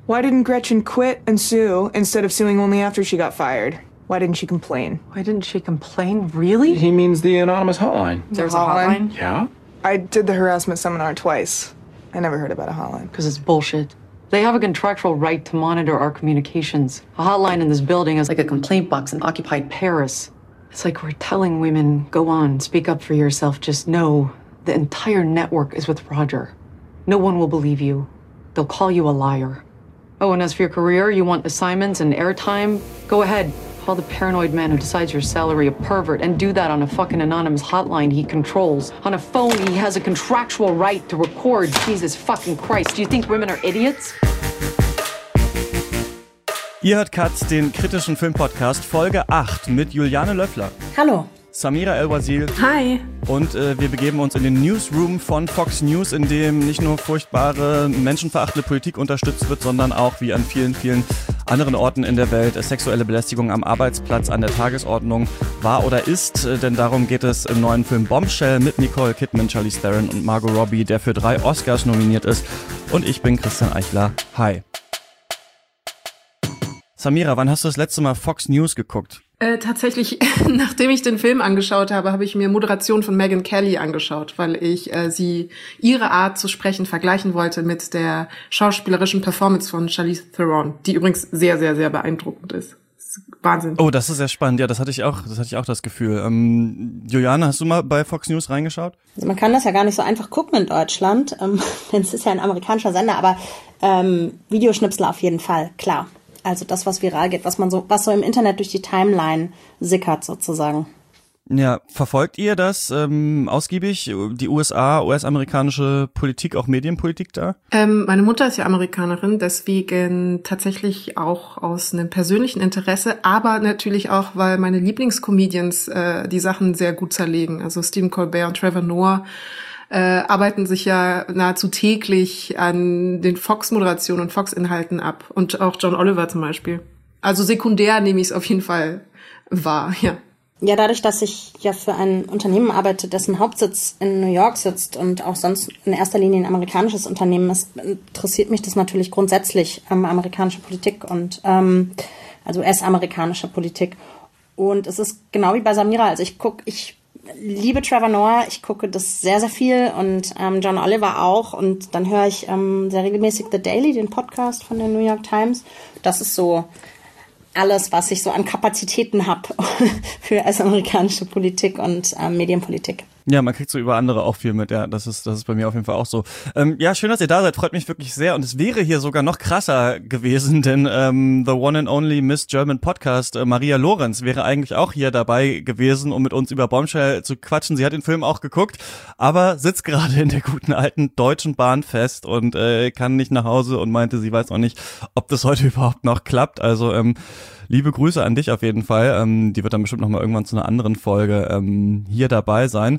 Why didn't Gretchen quit and sue instead of suing only after she got fired? Why didn't she complain? Why didn't she complain? Really? He means the anonymous hotline. There's a hotline? Yeah? I did the harassment seminar twice. I never heard about a hotline. Because it's bullshit. They have a contractual right to monitor our communications. A hotline in this building is like a complaint box in occupied Paris. It's like we're telling women, go on, speak up for yourself. Just know the entire network is with Roger. No one will believe you. They'll call you a liar. Oh, and as for your career, you want assignments and airtime? Go ahead. Call the paranoid man who decides your salary a pervert and do that on a fucking anonymous hotline he controls. On a phone, he has a contractual right to record. Jesus fucking Christ. Do you think women are idiots? Ihr hört Katz, den kritischen Filmpodcast, Folge 8 mit Juliane Löffler. Hallo. Samira El-Wazil. Hi. Und wir begeben uns in den Newsroom von Fox News, in dem nicht nur furchtbare, menschenverachtende Politik unterstützt wird, sondern auch, wie an vielen, vielen anderen Orten in der Welt, sexuelle Belästigung am Arbeitsplatz an der Tagesordnung war oder ist. Denn darum geht es im neuen Film Bombshell mit Nicole Kidman, Charlize Theron und Margot Robbie, der für 3 Oscars nominiert ist. Und ich bin Christian Eichler. Hi. Samira, wann hast du das letzte Mal Fox News geguckt? Tatsächlich, nachdem ich den Film angeschaut habe, habe ich mir Moderation von Megyn Kelly angeschaut, weil ich ihre Art zu sprechen vergleichen wollte mit der schauspielerischen Performance von Charlize Theron, die übrigens sehr, sehr, sehr beeindruckend ist. Das ist Wahnsinn. Oh, das ist sehr spannend. Ja, das hatte ich auch das Gefühl. Juliane, hast du mal bei Fox News reingeschaut? Also man kann das ja gar nicht so einfach gucken in Deutschland, denn es ist ja ein amerikanischer Sender, aber Videoschnipsel auf jeden Fall, klar. Also das, was viral geht, was so im Internet durch die Timeline sickert sozusagen. Ja, verfolgt ihr das ausgiebig, die US-amerikanische Politik, auch Medienpolitik da? Meine Mutter ist ja Amerikanerin, deswegen tatsächlich auch aus einem persönlichen Interesse, aber natürlich auch, weil meine Lieblingscomedians die Sachen sehr gut zerlegen. Also Stephen Colbert und Trevor Noah arbeiten sich ja nahezu täglich an den Fox-Moderationen und Fox-Inhalten ab. Und auch John Oliver zum Beispiel. Also sekundär nehme ich es auf jeden Fall wahr, ja. Ja, dadurch, dass ich ja für ein Unternehmen arbeite, dessen Hauptsitz in New York sitzt und auch sonst in erster Linie ein amerikanisches Unternehmen ist, interessiert mich das natürlich grundsätzlich, amerikanische Politik und also US-amerikanische Politik. Und es ist genau wie bei Samira, also ich liebe Trevor Noah, ich gucke das sehr, sehr viel und John Oliver auch und dann höre ich sehr regelmäßig The Daily, den Podcast von der New York Times. Das ist so alles, was ich so an Kapazitäten habe für amerikanische Politik und Medienpolitik. Ja, man kriegt so über andere auch viel mit, ja, das ist bei mir auf jeden Fall auch so. Ja, schön, dass ihr da seid, freut mich wirklich sehr und es wäre hier sogar noch krasser gewesen, denn the one and only Miss German Podcast, Maria Lorenz, wäre eigentlich auch hier dabei gewesen, um mit uns über Bombshell zu quatschen. Sie hat den Film auch geguckt, aber sitzt gerade in der guten alten Deutschen Bahn fest und kann nicht nach Hause und meinte, sie weiß auch nicht, ob das heute überhaupt noch klappt, also liebe Grüße an dich auf jeden Fall. Die wird dann bestimmt noch mal irgendwann zu einer anderen Folge hier dabei sein.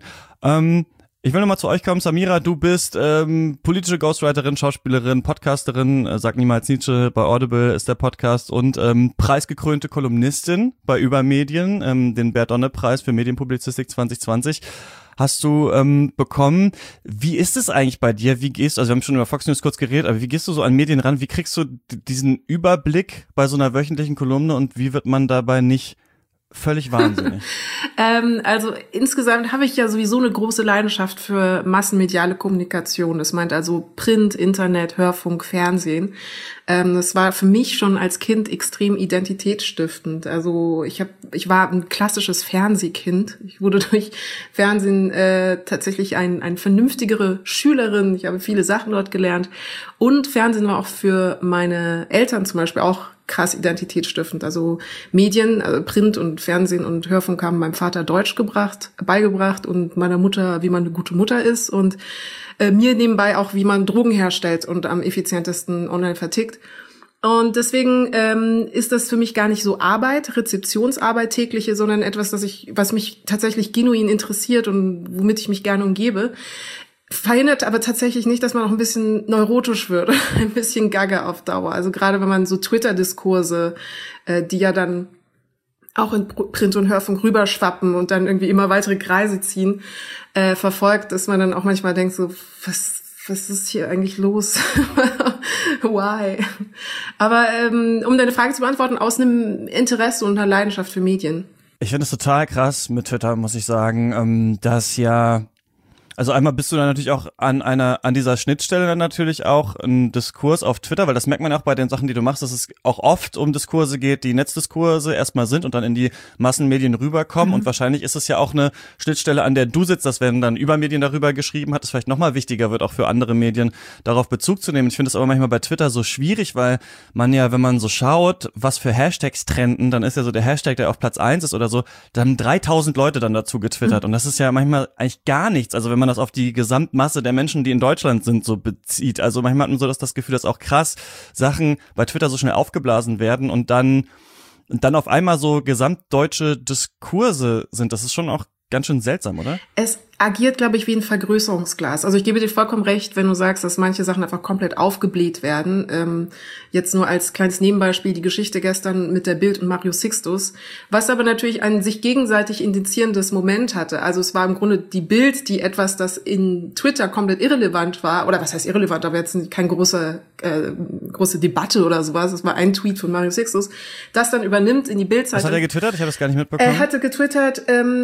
Ich will noch mal zu euch kommen. Samira, du bist politische Ghostwriterin, Schauspielerin, Podcasterin, Sag niemals Nietzsche, bei Audible ist der Podcast und preisgekrönte Kolumnistin bei Übermedien, den Bert-Donne-Preis für Medienpublizistik 2020. Hast du bekommen. Wie ist es eigentlich bei dir? Also wir haben schon über Fox News kurz geredet, aber wie gehst du so an Medien ran? Wie kriegst du diesen Überblick bei so einer wöchentlichen Kolumne und wie wird man dabei nicht völlig wahnsinnig? Also insgesamt habe ich ja sowieso eine große Leidenschaft für massenmediale Kommunikation. Das meint also Print, Internet, Hörfunk, Fernsehen. Das war für mich schon als Kind extrem identitätsstiftend. Also ich war ein klassisches Fernsehkind. Ich wurde durch Fernsehen tatsächlich eine vernünftigere Schülerin. Ich habe viele Sachen dort gelernt. Und Fernsehen war auch für meine Eltern zum Beispiel auch krass identitätsstiftend. Also Medien, also Print und Fernsehen und Hörfunk haben meinem Vater Deutsch beigebracht und meiner Mutter, wie man eine gute Mutter ist und mir nebenbei auch, wie man Drogen herstellt und am effizientesten online vertickt. Und deswegen ist das für mich gar nicht so Rezeptionsarbeit tägliche, sondern etwas, was mich tatsächlich genuin interessiert und womit ich mich gerne umgebe. Verhindert aber tatsächlich nicht, dass man auch ein bisschen neurotisch wird, ein bisschen gaga auf Dauer. Also gerade wenn man so Twitter-Diskurse, die ja dann auch in Print und Hörfunk rüberschwappen und dann irgendwie immer weitere Kreise ziehen, verfolgt, dass man dann auch manchmal denkt so, was ist hier eigentlich los? Why? Aber um deine Frage zu beantworten, aus einem Interesse und einer Leidenschaft für Medien. Ich finde es total krass mit Twitter, muss ich sagen, dass ja, also einmal bist du dann natürlich auch an dieser Schnittstelle dann natürlich auch ein Diskurs auf Twitter, weil das merkt man auch bei den Sachen, die du machst, dass es auch oft um Diskurse geht, die Netzdiskurse erstmal sind und dann in die Massenmedien rüberkommen und wahrscheinlich ist es ja auch eine Schnittstelle, an der du sitzt, dass wenn dann Übermedien darüber geschrieben hat, es vielleicht nochmal wichtiger wird, auch für andere Medien darauf Bezug zu nehmen. Ich finde es aber manchmal bei Twitter so schwierig, weil man ja, wenn man so schaut, was für Hashtags trenden, dann ist ja so der Hashtag, der auf Platz 1 ist oder so, da haben 3000 Leute dann dazu getwittert und das ist ja manchmal eigentlich gar nichts, also wenn man das auf die Gesamtmasse der Menschen, die in Deutschland sind, so bezieht. Also manchmal hat man so das Gefühl, dass auch krass Sachen bei Twitter so schnell aufgeblasen werden und dann auf einmal so gesamtdeutsche Diskurse sind. Das ist schon auch ganz schön seltsam, oder? Es agiert, glaube ich, wie ein Vergrößerungsglas. Also ich gebe dir vollkommen recht, wenn du sagst, dass manche Sachen einfach komplett aufgebläht werden. Jetzt nur als kleines Nebenbeispiel die Geschichte gestern mit der Bild und Mario Sixtus, was aber natürlich ein sich gegenseitig indizierendes Moment hatte. Also es war im Grunde die Bild, die etwas, das in Twitter komplett irrelevant war, oder was heißt irrelevant, aber jetzt keine große Debatte oder sowas. Es war ein Tweet von Mario Sixtus, das dann übernimmt in die Bildzeitung. Was hat er getwittert? Ich habe das gar nicht mitbekommen. Er hatte getwittert,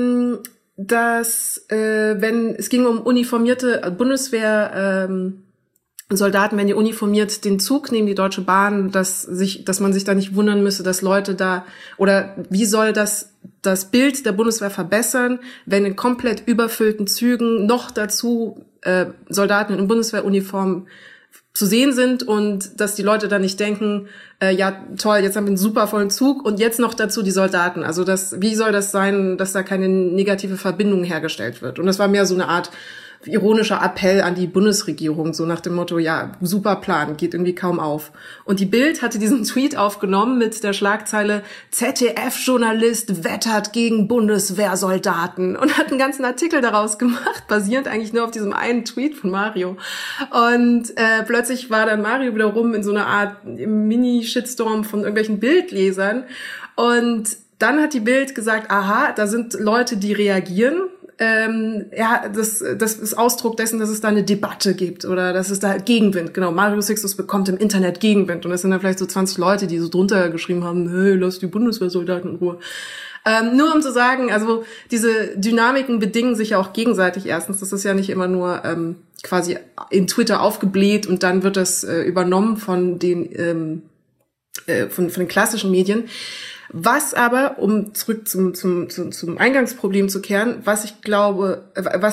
dass wenn es ging um uniformierte Bundeswehr Soldaten, wenn die uniformiert den Zug nehmen, die Deutsche Bahn, dass man sich da nicht wundern müsse, dass Leute da, oder wie soll das Bild der Bundeswehr verbessern, wenn in komplett überfüllten Zügen noch dazu Soldaten in Bundeswehruniform zu sehen sind und dass die Leute dann nicht denken, ja toll, jetzt haben wir einen super vollen Zug und jetzt noch dazu die Soldaten. Also wie soll das sein, dass da keine negative Verbindung hergestellt wird? Und das war mehr so eine Art ironischer Appell an die Bundesregierung, so nach dem Motto, ja, super Plan, geht irgendwie kaum auf. Und die Bild hatte diesen Tweet aufgenommen mit der Schlagzeile ZDF-Journalist wettert gegen Bundeswehrsoldaten und hat einen ganzen Artikel daraus gemacht, basierend eigentlich nur auf diesem einen Tweet von Mario. Und plötzlich war dann Mario wiederum in so einer Art Mini-Shitstorm von irgendwelchen Bildlesern. Und dann hat die Bild gesagt, aha, da sind Leute, die reagieren. Ja, das ist Ausdruck dessen, dass es da eine Debatte gibt oder dass es da Gegenwind. Genau, Mario Sixtus bekommt im Internet Gegenwind und es sind dann vielleicht so 20 Leute, die so drunter geschrieben haben, hey, lass die Bundeswehrsoldaten in Ruhe. Nur um zu sagen, also diese Dynamiken bedingen sich ja auch gegenseitig erstens. Das ist ja nicht immer nur quasi in Twitter aufgebläht und dann wird das übernommen von den klassischen Medien. Was aber, um zurück zum Eingangsproblem zu kehren, was ich glaube,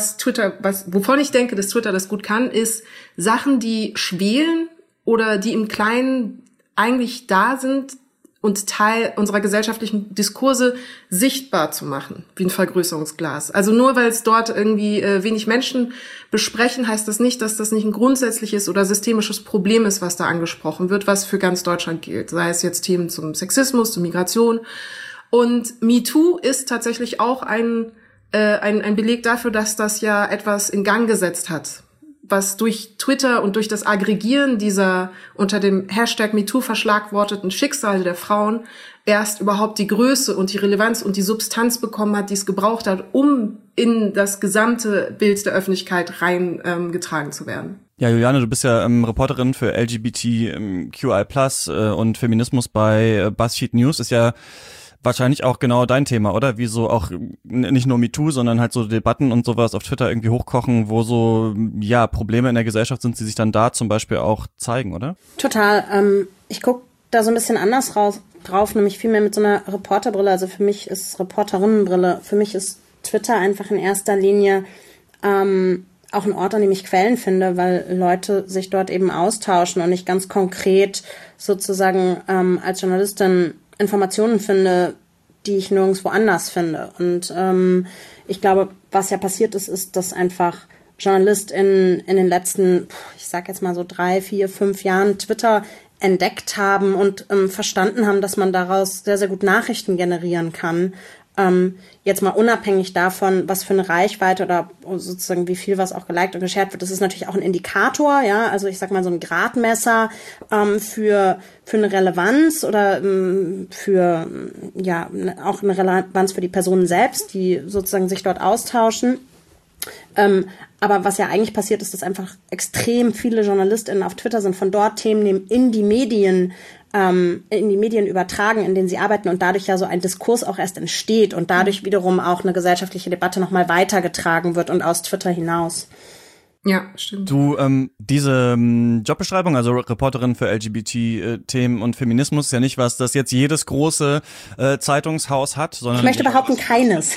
wovon ich denke, dass Twitter das gut kann, ist Sachen, die schwelen oder die im Kleinen eigentlich da sind und Teil unserer gesellschaftlichen Diskurse sichtbar zu machen, wie ein Vergrößerungsglas. Also nur weil es dort irgendwie wenig Menschen besprechen, heißt das nicht, dass das nicht ein grundsätzliches oder systemisches Problem ist, was da angesprochen wird, was für ganz Deutschland gilt. Sei es jetzt Themen zum Sexismus, zur Migration. Und MeToo ist tatsächlich auch ein Beleg dafür, dass das ja etwas in Gang gesetzt hat, was durch Twitter und durch das Aggregieren dieser unter dem Hashtag MeToo verschlagworteten Schicksale der Frauen erst überhaupt die Größe und die Relevanz und die Substanz bekommen hat, die es gebraucht hat, um in das gesamte Bild der Öffentlichkeit reingetragen zu werden. Ja, Juliane, du bist ja Reporterin für LGBTQI+ und Feminismus bei BuzzFeed News, ist ja wahrscheinlich auch genau dein Thema, oder? Wie so auch nicht nur MeToo, sondern halt so Debatten und sowas auf Twitter irgendwie hochkochen, wo so, ja, Probleme in der Gesellschaft sind, die sich dann da zum Beispiel auch zeigen, oder? Total. Ich gucke da so ein bisschen anders drauf, nämlich vielmehr mit so einer Reporterbrille. Also für mich ist Reporterinnenbrille. Für mich ist Twitter einfach in erster Linie auch ein Ort, an dem ich Quellen finde, weil Leute sich dort eben austauschen und ich ganz konkret sozusagen als Journalistin Informationen finde, die ich nirgendwo anders finde. Und ich glaube, was ja passiert ist, dass einfach JournalistInnen in den letzten, ich sag jetzt mal so 3, 4, 5 Jahren Twitter entdeckt haben und verstanden haben, dass man daraus sehr, sehr gut Nachrichten generieren kann. Jetzt mal unabhängig davon, was für eine Reichweite oder sozusagen wie viel was auch geliked und geshared wird, das ist natürlich auch ein Indikator, ja, also ich sag mal so ein Gradmesser für eine Relevanz oder für ja auch eine Relevanz für die Personen selbst, die sozusagen sich dort austauschen. Aber was ja eigentlich passiert ist, dass einfach extrem viele JournalistInnen auf Twitter sind, von dort Themen nehmen, in die Medien übertragen, in denen sie arbeiten und dadurch ja so ein Diskurs auch erst entsteht und dadurch wiederum auch eine gesellschaftliche Debatte nochmal weitergetragen wird und aus Twitter hinaus. Ja, stimmt. Du, diese Jobbeschreibung, also Reporterin für LGBT-Themen und Feminismus, ist ja nicht was, das jetzt jedes große Zeitungshaus hat, sondern... Ich möchte behaupten, keines.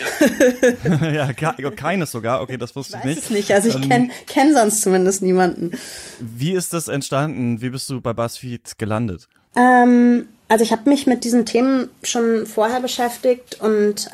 Ja, keines sogar. Okay, das wusste ich nicht. Ich weiß es nicht, also ich kenn sonst zumindest niemanden. Wie ist das entstanden? Wie bist du bei BuzzFeed gelandet? Also ich habe mich mit diesen Themen schon vorher beschäftigt und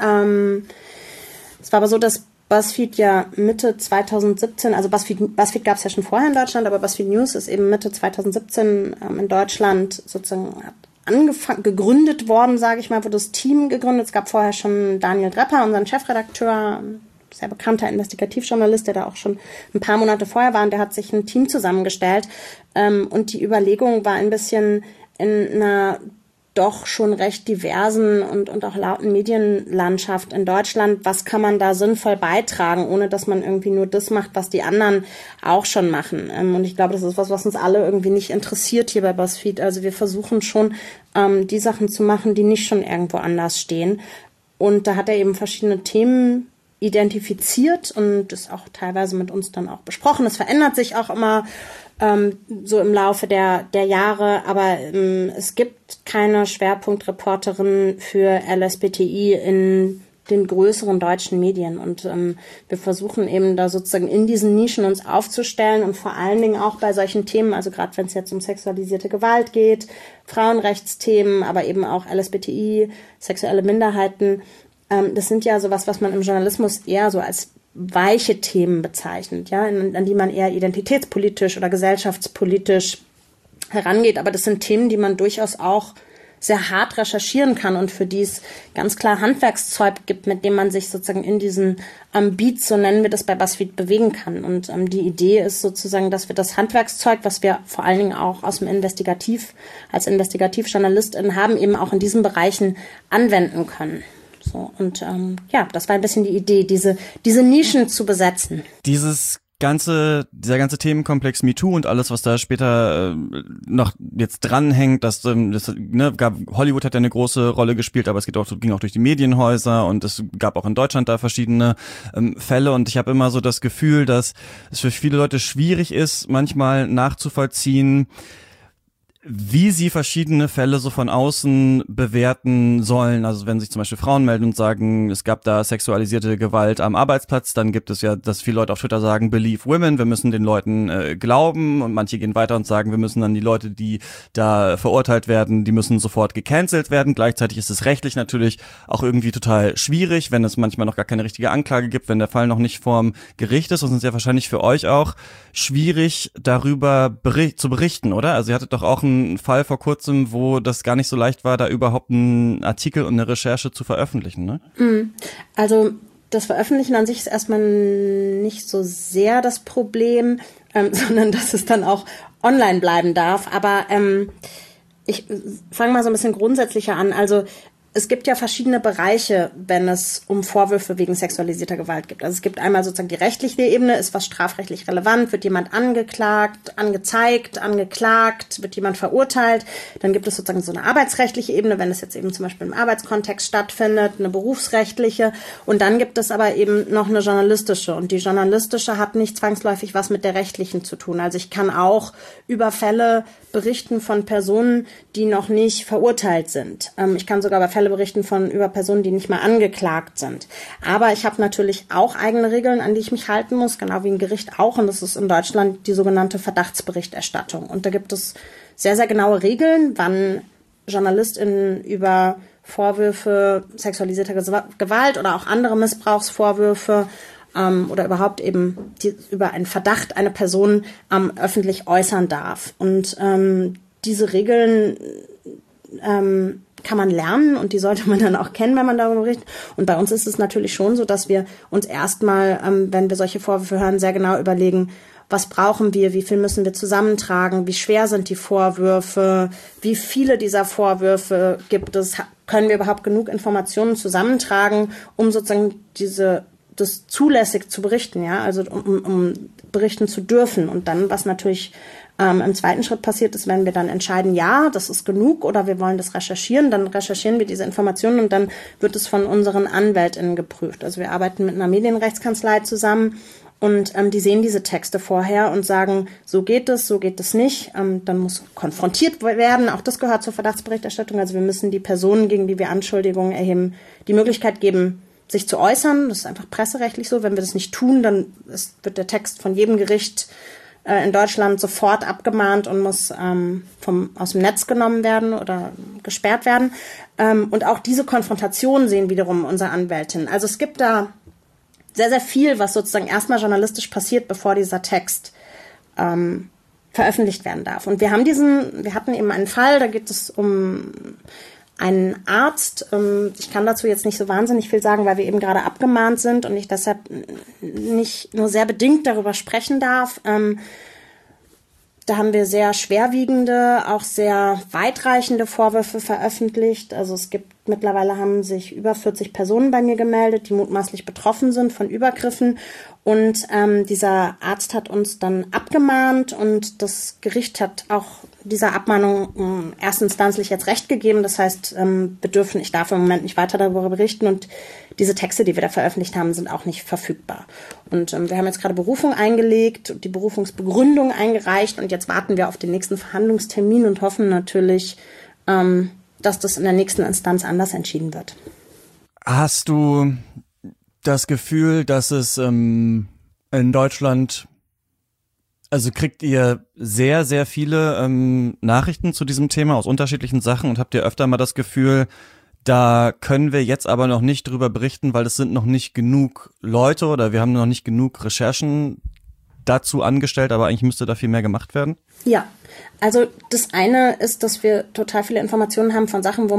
es war aber so, dass BuzzFeed ja Mitte 2017, also BuzzFeed gab es ja schon vorher in Deutschland, aber BuzzFeed News ist eben Mitte 2017 in Deutschland sozusagen gegründet worden, sage ich mal, wurde das Team gegründet. Es gab vorher schon Daniel Drepper, unseren Chefredakteur, sehr bekannter Investigativjournalist, der da auch schon ein paar Monate vorher war, und der hat sich ein Team zusammengestellt. Und die Überlegung war ein bisschen in einer doch schon recht diversen und auch lauten Medienlandschaft in Deutschland, was kann man da sinnvoll beitragen, ohne dass man irgendwie nur das macht, was die anderen auch schon machen. Und ich glaube, das ist was uns alle irgendwie nicht interessiert hier bei BuzzFeed. Also wir versuchen schon, die Sachen zu machen, die nicht schon irgendwo anders stehen. Und da hat er eben verschiedene Themen identifiziert und ist auch teilweise mit uns dann auch besprochen. Es verändert sich auch immer so im Laufe der Jahre, aber es gibt keine Schwerpunktreporterin für LSBTI in den größeren deutschen Medien und wir versuchen eben da sozusagen in diesen Nischen uns aufzustellen und vor allen Dingen auch bei solchen Themen, also gerade wenn es jetzt um sexualisierte Gewalt geht, Frauenrechtsthemen, aber eben auch LSBTI, sexuelle Minderheiten, das sind ja sowas, was man im Journalismus eher so als weiche Themen bezeichnet, ja, an die man eher identitätspolitisch oder gesellschaftspolitisch herangeht. Aber das sind Themen, die man durchaus auch sehr hart recherchieren kann und für die es ganz klar Handwerkszeug gibt, mit dem man sich sozusagen in diesen Beats, so nennen wir das bei BuzzFeed, bewegen kann. Und die Idee ist sozusagen, dass wir das Handwerkszeug, was wir vor allen Dingen auch aus dem als Investigativjournalistin haben, eben auch in diesen Bereichen anwenden können. So, und das war ein bisschen die Idee, diese Nischen zu besetzen. Dieser ganze Themenkomplex MeToo und alles, was da später noch jetzt dranhängt, Hollywood hat ja eine große Rolle gespielt, aber ging auch durch die Medienhäuser und es gab auch in Deutschland da verschiedene Fälle und ich habe immer so das Gefühl, dass es für viele Leute schwierig ist, manchmal nachzuvollziehen, wie sie verschiedene Fälle so von außen bewerten sollen. Also wenn sich zum Beispiel Frauen melden und sagen, es gab da sexualisierte Gewalt am Arbeitsplatz, dann gibt es ja, dass viele Leute auf Twitter sagen, believe women, wir müssen den Leuten glauben, und manche gehen weiter und sagen, wir müssen dann die Leute, die da verurteilt werden, die müssen sofort gecancelt werden. Gleichzeitig ist es rechtlich natürlich auch irgendwie total schwierig, wenn es manchmal noch gar keine richtige Anklage gibt, wenn der Fall noch nicht vorm Gericht ist, und es ist ja wahrscheinlich für euch auch schwierig, darüber zu berichten, oder? Also ihr hattet doch auch einen Fall vor kurzem, wo das gar nicht so leicht war, da überhaupt einen Artikel und eine Recherche zu veröffentlichen, ne? Also das Veröffentlichen an sich ist erstmal nicht so sehr das Problem, sondern dass es dann auch online bleiben darf. Aber ich fange mal so ein bisschen grundsätzlicher an. Also es gibt ja verschiedene Bereiche, wenn es um Vorwürfe wegen sexualisierter Gewalt geht. Also es gibt einmal sozusagen die rechtliche Ebene, ist was strafrechtlich relevant, wird jemand angeklagt, angezeigt, angeklagt, wird jemand verurteilt. Dann gibt es sozusagen so eine arbeitsrechtliche Ebene, wenn es jetzt eben zum Beispiel im Arbeitskontext stattfindet, eine berufsrechtliche. Und dann gibt es aber eben noch eine journalistische. Und die journalistische hat nicht zwangsläufig was mit der rechtlichen zu tun. Also ich kann auch über Fälle berichten von Personen, die noch nicht verurteilt sind. Ich kann sogar über Fälle berichten über Personen, die nicht mal angeklagt sind. Aber ich habe natürlich auch eigene Regeln, an die ich mich halten muss, genau wie ein Gericht auch. Und das ist in Deutschland die sogenannte Verdachtsberichterstattung. Und da gibt es sehr, sehr genaue Regeln, wann JournalistInnen über Vorwürfe sexualisierter Gewalt oder auch andere Missbrauchsvorwürfe oder überhaupt eben über einen Verdacht eine Person öffentlich äußern darf. Und diese Regeln kann man lernen und die sollte man dann auch kennen, wenn man darüber berichtet. Und bei uns ist es natürlich schon so, dass wir uns erstmal, wenn wir solche Vorwürfe hören, sehr genau überlegen, was brauchen wir, wie viel müssen wir zusammentragen, wie schwer sind die Vorwürfe, wie viele dieser Vorwürfe gibt es, können wir überhaupt genug Informationen zusammentragen, um sozusagen diese das zulässig zu berichten, ja, also um berichten zu dürfen. Und dann, was natürlich im zweiten Schritt passiert ist, wenn wir dann entscheiden, ja, das ist genug oder wir wollen das recherchieren, dann recherchieren wir diese Informationen und dann wird es von unseren AnwältInnen geprüft. Also wir arbeiten mit einer Medienrechtskanzlei zusammen und die sehen diese Texte vorher und sagen, so geht es nicht. Dann muss konfrontiert werden, auch das gehört zur Verdachtsberichterstattung. Also wir müssen die Personen, gegen die wir Anschuldigungen erheben, die Möglichkeit geben, sich zu äußern. Das ist einfach presserechtlich so. Wenn wir das nicht tun, dann wird der Text von jedem Gericht in Deutschland sofort abgemahnt und muss aus dem Netz genommen werden oder gesperrt werden. Und auch diese Konfrontation sehen wiederum unsere Anwältinnen. Also es gibt da sehr, sehr viel, was sozusagen erstmal journalistisch passiert, bevor dieser Text veröffentlicht werden darf. Und wir hatten eben einen Fall, da geht es um einen Arzt. Ich kann dazu jetzt nicht so wahnsinnig viel sagen, weil wir eben gerade abgemahnt sind und ich deshalb nicht nur sehr bedingt darüber sprechen darf. Da haben wir sehr schwerwiegende, auch sehr weitreichende Vorwürfe veröffentlicht. Also mittlerweile haben sich über 40 Personen bei mir gemeldet, die mutmaßlich betroffen sind von Übergriffen. Und dieser Arzt hat uns dann abgemahnt und das Gericht hat auch dieser Abmahnung erstinstanzlich jetzt Recht gegeben. Das heißt, ich darf im Moment nicht weiter darüber berichten und diese Texte, die wir da veröffentlicht haben, sind auch nicht verfügbar. Und wir haben jetzt gerade Berufung eingelegt und die Berufungsbegründung eingereicht und jetzt warten wir auf den nächsten Verhandlungstermin und hoffen natürlich, dass das in der nächsten Instanz anders entschieden wird. Hast du das Gefühl, dass es in Deutschland, also kriegt ihr sehr, sehr viele Nachrichten zu diesem Thema aus unterschiedlichen Sachen und habt ihr öfter mal das Gefühl, da können wir jetzt aber noch nicht drüber berichten, weil es sind noch nicht genug Leute oder wir haben noch nicht genug Recherchen dazu angestellt, aber eigentlich müsste da viel mehr gemacht werden? Ja, also das eine ist, dass wir total viele Informationen haben von Sachen,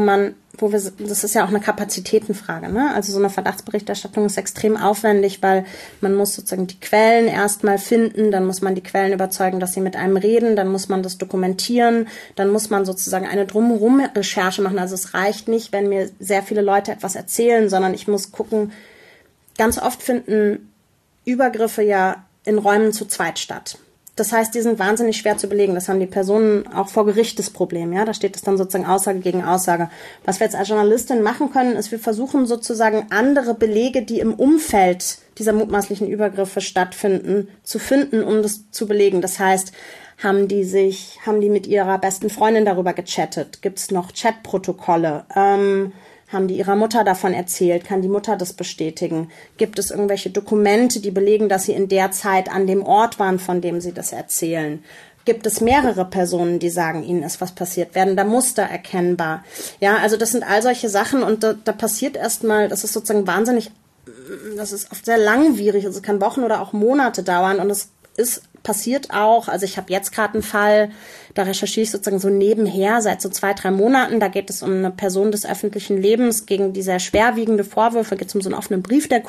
das ist ja auch eine Kapazitätenfrage, ne? Also so eine Verdachtsberichterstattung ist extrem aufwendig, weil man muss sozusagen die Quellen erstmal finden, dann muss man die Quellen überzeugen, dass sie mit einem reden, dann muss man das dokumentieren, dann muss man sozusagen eine Drumherum-Recherche machen. Also es reicht nicht, wenn mir sehr viele Leute etwas erzählen, sondern ich muss gucken, ganz oft finden Übergriffe ja in Räumen zu zweit statt. Das heißt, die sind wahnsinnig schwer zu belegen. Das haben die Personen auch vor Gericht das Problem. Ja, da steht es dann sozusagen Aussage gegen Aussage. Was wir jetzt als Journalistin machen können, ist, wir versuchen sozusagen andere Belege, die im Umfeld dieser mutmaßlichen Übergriffe stattfinden, zu finden, um das zu belegen. Das heißt, haben die mit ihrer besten Freundin darüber gechattet? Gibt es noch Chatprotokolle? Haben die ihrer Mutter davon erzählt? Kann die Mutter das bestätigen? Gibt es irgendwelche Dokumente, die belegen, dass sie in der Zeit an dem Ort waren, von dem sie das erzählen? Gibt es mehrere Personen, die sagen, ihnen ist was passiert? Werden da Muster erkennbar? Ja, also das sind all solche Sachen und da passiert erstmal, das ist sozusagen wahnsinnig, das ist oft sehr langwierig, also es kann Wochen oder auch Monate dauern und es passiert auch, also ich habe jetzt gerade einen Fall, da recherchiere ich sozusagen so nebenher seit so 2-3 Monaten, da geht es um eine Person des öffentlichen Lebens, gegen die sehr schwerwiegende Vorwürfe, geht es um so einen offenen Brief, der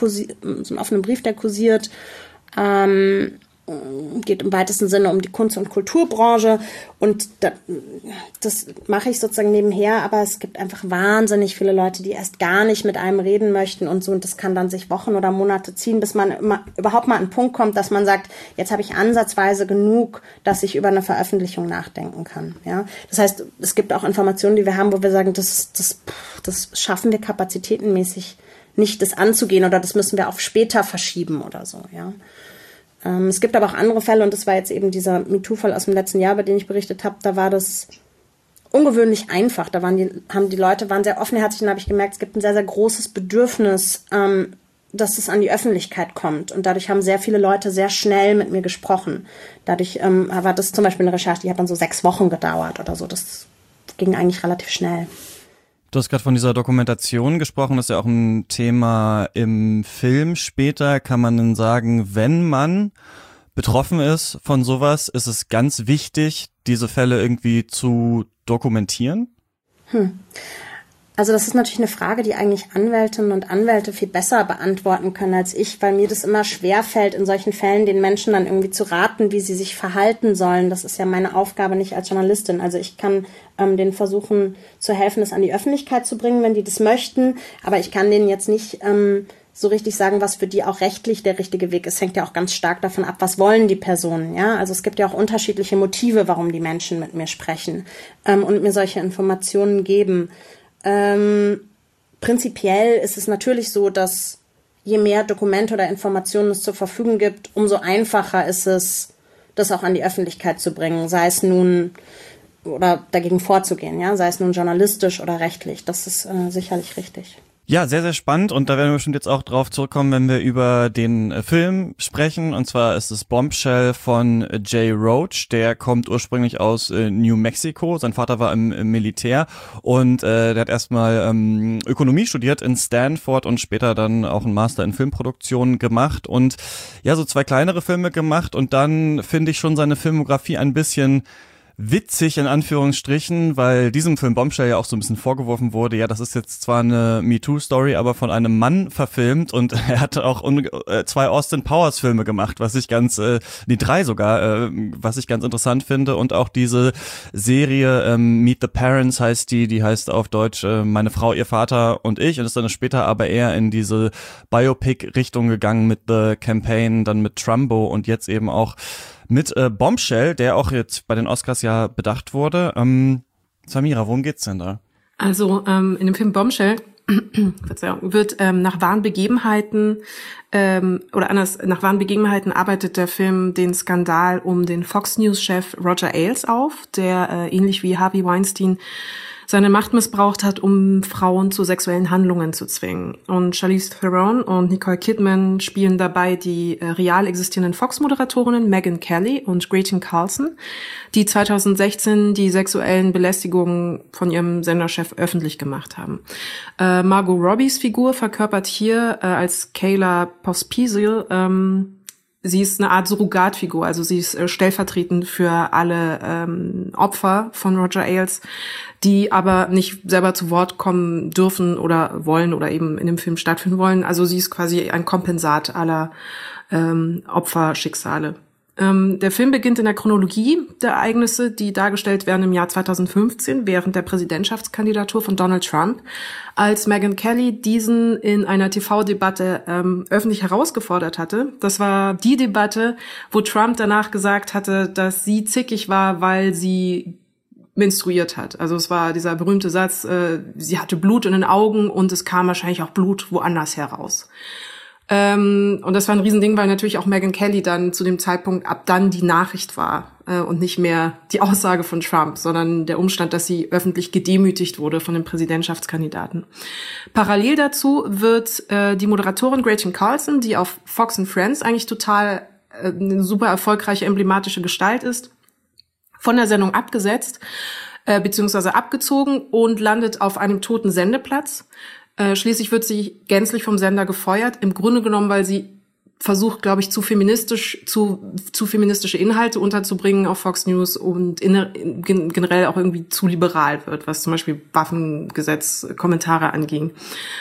kursiert, geht im weitesten Sinne um die Kunst- und Kulturbranche und das mache ich sozusagen nebenher, aber es gibt einfach wahnsinnig viele Leute, die erst gar nicht mit einem reden möchten und so und das kann dann sich Wochen oder Monate ziehen, bis man überhaupt mal an den Punkt kommt, dass man sagt, jetzt habe ich ansatzweise genug, dass ich über eine Veröffentlichung nachdenken kann. Ja, das heißt, es gibt auch Informationen, die wir haben, wo wir sagen, das schaffen wir kapazitätenmäßig nicht, das anzugehen oder das müssen wir auf später verschieben oder so, ja. Es gibt aber auch andere Fälle und das war jetzt eben dieser MeToo-Fall aus dem letzten Jahr, über den ich berichtet habe, da war das ungewöhnlich einfach. Da waren die Leute sehr offenherzig und da habe ich gemerkt, es gibt ein sehr, sehr großes Bedürfnis, dass es an die Öffentlichkeit kommt und dadurch haben sehr viele Leute sehr schnell mit mir gesprochen. Dadurch war das zum Beispiel eine Recherche, die hat dann so 6 Wochen gedauert oder so. Das ging eigentlich relativ schnell. Du hast gerade von dieser Dokumentation gesprochen, das ist ja auch ein Thema im Film später. Kann man denn sagen, wenn man betroffen ist von sowas, ist es ganz wichtig, diese Fälle irgendwie zu dokumentieren? Also das ist natürlich eine Frage, die eigentlich Anwältinnen und Anwälte viel besser beantworten können als ich, weil mir das immer schwerfällt, in solchen Fällen den Menschen dann irgendwie zu raten, wie sie sich verhalten sollen. Das ist ja meine Aufgabe nicht als Journalistin. Also ich kann denen versuchen zu helfen, es an die Öffentlichkeit zu bringen, wenn die das möchten, aber ich kann denen jetzt nicht so richtig sagen, was für die auch rechtlich der richtige Weg ist. Hängt ja auch ganz stark davon ab, was wollen die Personen, ja. Also es gibt ja auch unterschiedliche Motive, warum die Menschen mit mir sprechen und mir solche Informationen geben. Prinzipiell ist es natürlich so, dass je mehr Dokumente oder Informationen es zur Verfügung gibt, umso einfacher ist es, das auch an die Öffentlichkeit zu bringen, sei es nun, oder dagegen vorzugehen, ja, sei es nun journalistisch oder rechtlich. Das ist sicherlich richtig. Ja, sehr, sehr spannend und da werden wir bestimmt jetzt auch drauf zurückkommen, wenn wir über den Film sprechen. Und zwar ist es Bombshell von Jay Roach, der kommt ursprünglich aus New Mexico. Sein Vater war im Militär und der hat erstmal Ökonomie studiert in Stanford und später dann auch einen Master in Filmproduktion gemacht und ja, so 2 kleinere Filme gemacht und dann finde ich schon seine Filmografie ein bisschen witzig in Anführungsstrichen, weil diesem Film Bombshell ja auch so ein bisschen vorgeworfen wurde, ja, das ist jetzt zwar eine MeToo-Story, aber von einem Mann verfilmt und er hat auch 2 Austin Powers Filme gemacht, was ich 3 sogar, was ich ganz interessant finde und auch diese Serie Meet the Parents heißt die heißt auf Deutsch Meine Frau, ihr Vater und ich und ist dann später aber eher in diese Biopic-Richtung gegangen mit The Campaign, dann mit Trumbo und jetzt eben auch mit Bombshell, der auch jetzt bei den Oscars ja bedacht wurde. Samira, worum geht's denn da? Also in dem Film Bombshell wird nach wahren Begebenheiten nach wahren Begebenheiten arbeitet der Film den Skandal um den Fox News-Chef Roger Ailes auf, der ähnlich wie Harvey Weinstein seine Macht missbraucht hat, um Frauen zu sexuellen Handlungen zu zwingen. Und Charlize Theron und Nicole Kidman spielen dabei die real existierenden Fox-Moderatorinnen Megyn Kelly und Gretchen Carlson, die 2016 die sexuellen Belästigungen von ihrem Senderchef öffentlich gemacht haben. Margot Robbies Figur verkörpert hier als Kayla Pospisil sie ist eine Art Surrogatfigur, also sie ist stellvertretend für alle Opfer von Roger Ailes, die aber nicht selber zu Wort kommen dürfen oder wollen oder eben in dem Film stattfinden wollen. Also sie ist quasi ein Kompensat aller Opferschicksale. Der Film beginnt in der Chronologie der Ereignisse, die dargestellt werden im Jahr 2015 während der Präsidentschaftskandidatur von Donald Trump, als Megyn Kelly diesen in einer TV-Debatte öffentlich herausgefordert hatte. Das war die Debatte, wo Trump danach gesagt hatte, dass sie zickig war, weil sie menstruiert hat. Also es war dieser berühmte Satz, sie hatte Blut in den Augen und es kam wahrscheinlich auch Blut woanders heraus. Und das war ein Riesending, weil natürlich auch Megyn Kelly dann zu dem Zeitpunkt ab dann die Nachricht war und nicht mehr die Aussage von Trump, sondern der Umstand, dass sie öffentlich gedemütigt wurde von dem Präsidentschaftskandidaten. Parallel dazu wird die Moderatorin Gretchen Carlson, die auf Fox and Friends eigentlich total eine super erfolgreiche, emblematische Gestalt ist, von der Sendung abgesetzt beziehungsweise abgezogen und landet auf einem toten Sendeplatz. Schließlich wird sie gänzlich vom Sender gefeuert, im Grunde genommen, weil sie versucht, glaube ich, zu feministische Inhalte unterzubringen auf Fox News und generell auch irgendwie zu liberal wird, was zum Beispiel Waffengesetz-Kommentare anging.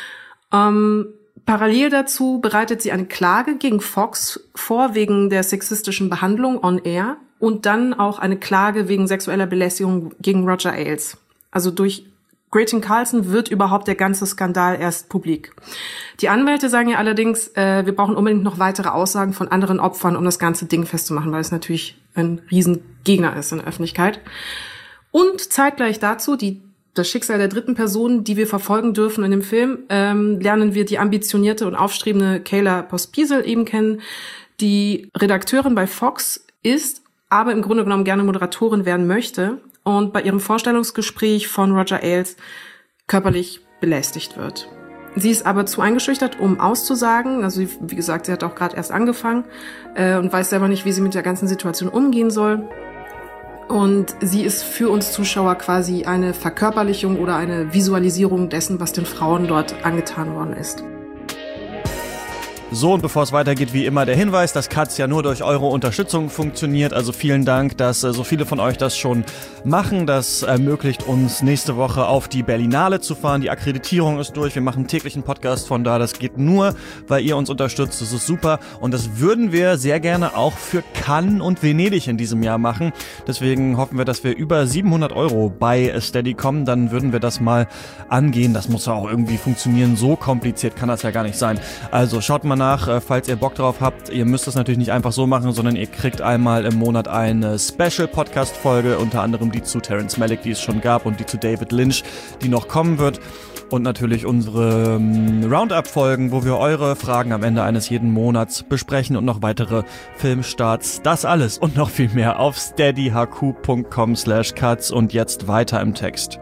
Parallel dazu bereitet sie eine Klage gegen Fox vor wegen der sexistischen Behandlung on air und dann auch eine Klage wegen sexueller Belästigung gegen Roger Ailes. Also durch Gretchen Carlson wird überhaupt der ganze Skandal erst publik. Die Anwälte sagen ja allerdings, wir brauchen unbedingt noch weitere Aussagen von anderen Opfern, um das ganze Ding festzumachen, weil es natürlich ein Riesengegner ist in der Öffentlichkeit. Und zeitgleich dazu, das Schicksal der dritten Person, die wir verfolgen dürfen in dem Film, lernen wir die ambitionierte und aufstrebende Kayla Pospisil eben kennen, die Redakteurin bei Fox ist, aber im Grunde genommen gerne Moderatorin werden möchte und bei ihrem Vorstellungsgespräch von Roger Ailes körperlich belästigt wird. Sie ist aber zu eingeschüchtert, um auszusagen. Also wie gesagt, sie hat auch gerade erst angefangen und weiß selber nicht, wie sie mit der ganzen Situation umgehen soll. Und sie ist für uns Zuschauer quasi eine Verkörperlichung oder eine Visualisierung dessen, was den Frauen dort angetan worden ist. So, und bevor es weitergeht, wie immer der Hinweis, dass Katz ja nur durch eure Unterstützung funktioniert. Also vielen Dank, dass so viele von euch das schon machen. Das ermöglicht uns, nächste Woche auf die Berlinale zu fahren. Die Akkreditierung ist durch. Wir machen täglich einen Podcast von da. Das geht nur, weil ihr uns unterstützt. Das ist super. Und das würden wir sehr gerne auch für Cannes und Venedig in diesem Jahr machen. Deswegen hoffen wir, dass wir über 700 € bei Steady kommen. Dann würden wir das mal angehen. Das muss ja auch irgendwie funktionieren. So kompliziert kann das ja gar nicht sein. Also schaut mal nach, falls ihr Bock drauf habt. Ihr müsst es natürlich nicht einfach so machen, sondern ihr kriegt einmal im Monat eine Special-Podcast-Folge, unter anderem die zu Terrence Malick, die es schon gab, und die zu David Lynch, die noch kommen wird. Und natürlich unsere Roundup-Folgen, wo wir eure Fragen am Ende eines jeden Monats besprechen und noch weitere Filmstarts. Das alles und noch viel mehr auf steadyhq.com/cuts. Und jetzt weiter im Text.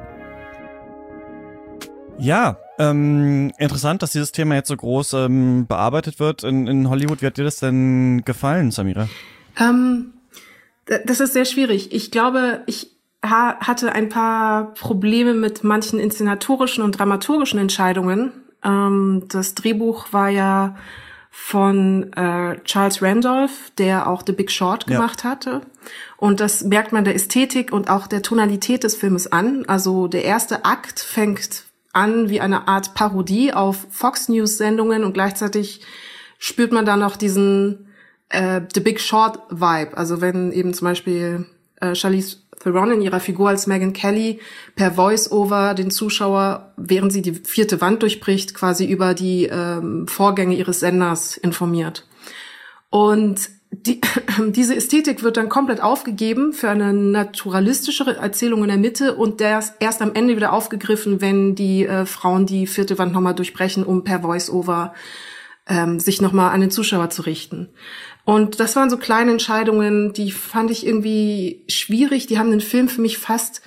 Ja, interessant, dass dieses Thema jetzt so groß bearbeitet wird in Hollywood. Wie hat dir das denn gefallen, Samira? Das ist sehr schwierig. Ich glaube, ich hatte ein paar Probleme mit manchen inszenatorischen und dramaturgischen Entscheidungen. Das Drehbuch war ja von Charles Randolph, der auch The Big Short gemacht hatte. Und das merkt man der Ästhetik und auch der Tonalität des Filmes an. Also der erste Akt fängt an wie eine Art Parodie auf Fox News Sendungen und gleichzeitig spürt man da noch diesen The Big Short Vibe. Also wenn eben zum Beispiel Charlize Theron in ihrer Figur als Megyn Kelly per Voice-Over den Zuschauer, während sie die 4. Wand durchbricht, quasi über die Vorgänge ihres Senders informiert. Und diese Ästhetik wird dann komplett aufgegeben für eine naturalistischere Erzählung in der Mitte und erst am Ende wieder aufgegriffen, wenn die Frauen die 4. Wand nochmal durchbrechen, um per Voice-Over sich nochmal an den Zuschauer zu richten. Und das waren so kleine Entscheidungen, die fand ich irgendwie schwierig. Die haben den Film für mich fast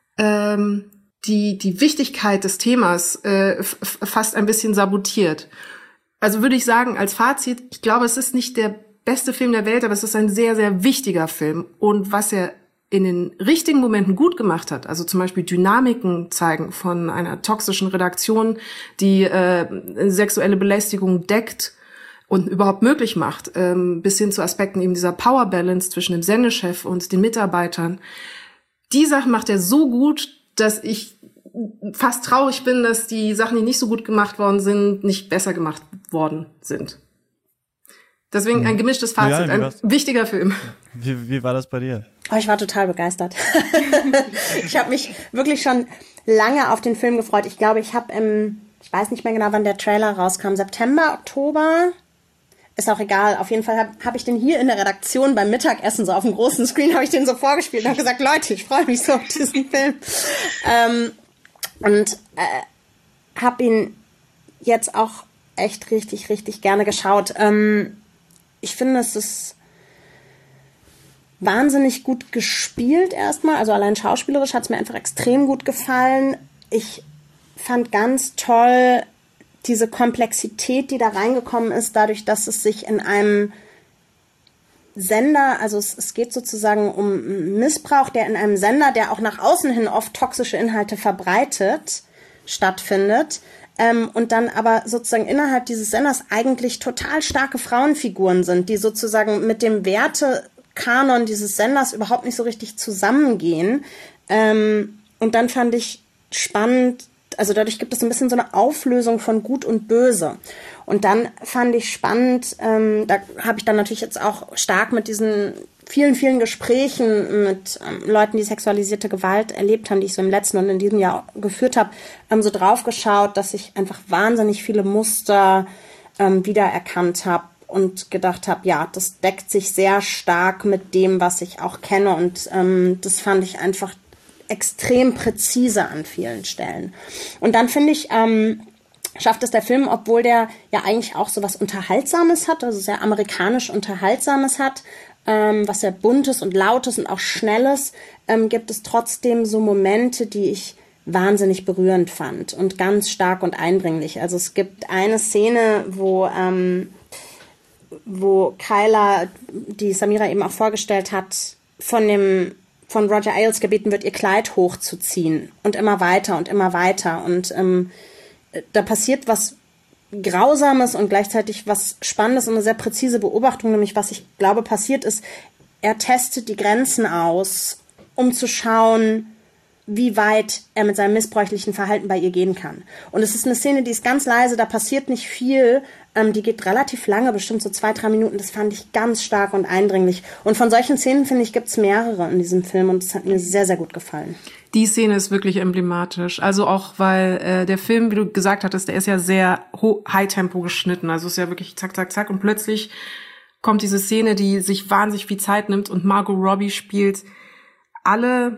die Wichtigkeit des Themas fast ein bisschen sabotiert. Also würde ich sagen, als Fazit, ich glaube, es ist nicht der beste Film der Welt, aber es ist ein sehr, sehr wichtiger Film. Und was er in den richtigen Momenten gut gemacht hat, also zum Beispiel Dynamiken zeigen von einer toxischen Redaktion, die sexuelle Belästigung deckt und überhaupt möglich macht, bis hin zu Aspekten eben dieser Power Balance zwischen dem Sendechef und den Mitarbeitern. Die Sachen macht er so gut, dass ich fast traurig bin, dass die Sachen, die nicht so gut gemacht worden sind, nicht besser gemacht worden sind. Deswegen ein gemischtes Fazit, ein wichtiger Film. Wie war das bei dir? Oh, ich war total begeistert. Ich habe mich wirklich schon lange auf den Film gefreut. Ich glaube, ich weiß nicht mehr genau, wann der Trailer rauskam, September, Oktober, ist auch egal. Auf jeden Fall hab ich den hier in der Redaktion beim Mittagessen, so auf dem großen Screen, habe ich den so vorgespielt und habe gesagt, Leute, ich freue mich so auf diesen Film. Und habe ihn jetzt auch echt richtig, richtig gerne geschaut. Ich finde, es ist wahnsinnig gut gespielt erstmal. Also allein schauspielerisch hat es mir einfach extrem gut gefallen. Ich fand ganz toll diese Komplexität, die da reingekommen ist, dadurch, dass es sich in einem Sender, also es geht sozusagen um Missbrauch, der in einem Sender, der auch nach außen hin oft toxische Inhalte verbreitet, stattfindet. Und dann aber sozusagen innerhalb dieses Senders eigentlich total starke Frauenfiguren sind, die sozusagen mit dem Wertekanon dieses Senders überhaupt nicht so richtig zusammengehen. Und dann fand ich spannend, also dadurch gibt es ein bisschen so eine Auflösung von Gut und Böse. Und dann fand ich spannend, da habe ich dann natürlich jetzt auch stark mit diesen vielen, vielen Gesprächen mit Leuten, die sexualisierte Gewalt erlebt haben, die ich so im letzten und in diesem Jahr geführt habe, so drauf geschaut, dass ich einfach wahnsinnig viele Muster wiedererkannt habe und gedacht habe, ja, das deckt sich sehr stark mit dem, was ich auch kenne. Und das fand ich einfach extrem präzise an vielen Stellen. Und dann finde ich, schafft es der Film, obwohl der ja eigentlich auch so was Unterhaltsames hat, also sehr amerikanisch Unterhaltsames hat, was sehr Buntes und Lautes und auch Schnelles, gibt es trotzdem so Momente, die ich wahnsinnig berührend fand und ganz stark und eindringlich. Also es gibt eine Szene, wo Kyla, die Samira eben auch vorgestellt hat, von Roger Ailes gebeten wird, ihr Kleid hochzuziehen und immer weiter und immer weiter. Und da passiert was Grausames und gleichzeitig was Spannendes und eine sehr präzise Beobachtung, nämlich was ich glaube passiert ist, er testet die Grenzen aus, um zu schauen, wie weit er mit seinem missbräuchlichen Verhalten bei ihr gehen kann. Und es ist eine Szene, die ist ganz leise, da passiert nicht viel, die geht relativ lange, bestimmt so 2-3 Minuten, das fand ich ganz stark und eindringlich. Und von solchen Szenen, finde ich, gibt's mehrere in diesem Film und das hat mir sehr, sehr gut gefallen. Die Szene ist wirklich emblematisch. Also auch, weil der Film, wie du gesagt hattest, der ist ja sehr High-Tempo geschnitten. Also es ist ja wirklich zack, zack, zack. Und plötzlich kommt diese Szene, die sich wahnsinnig viel Zeit nimmt und Margot Robbie spielt alle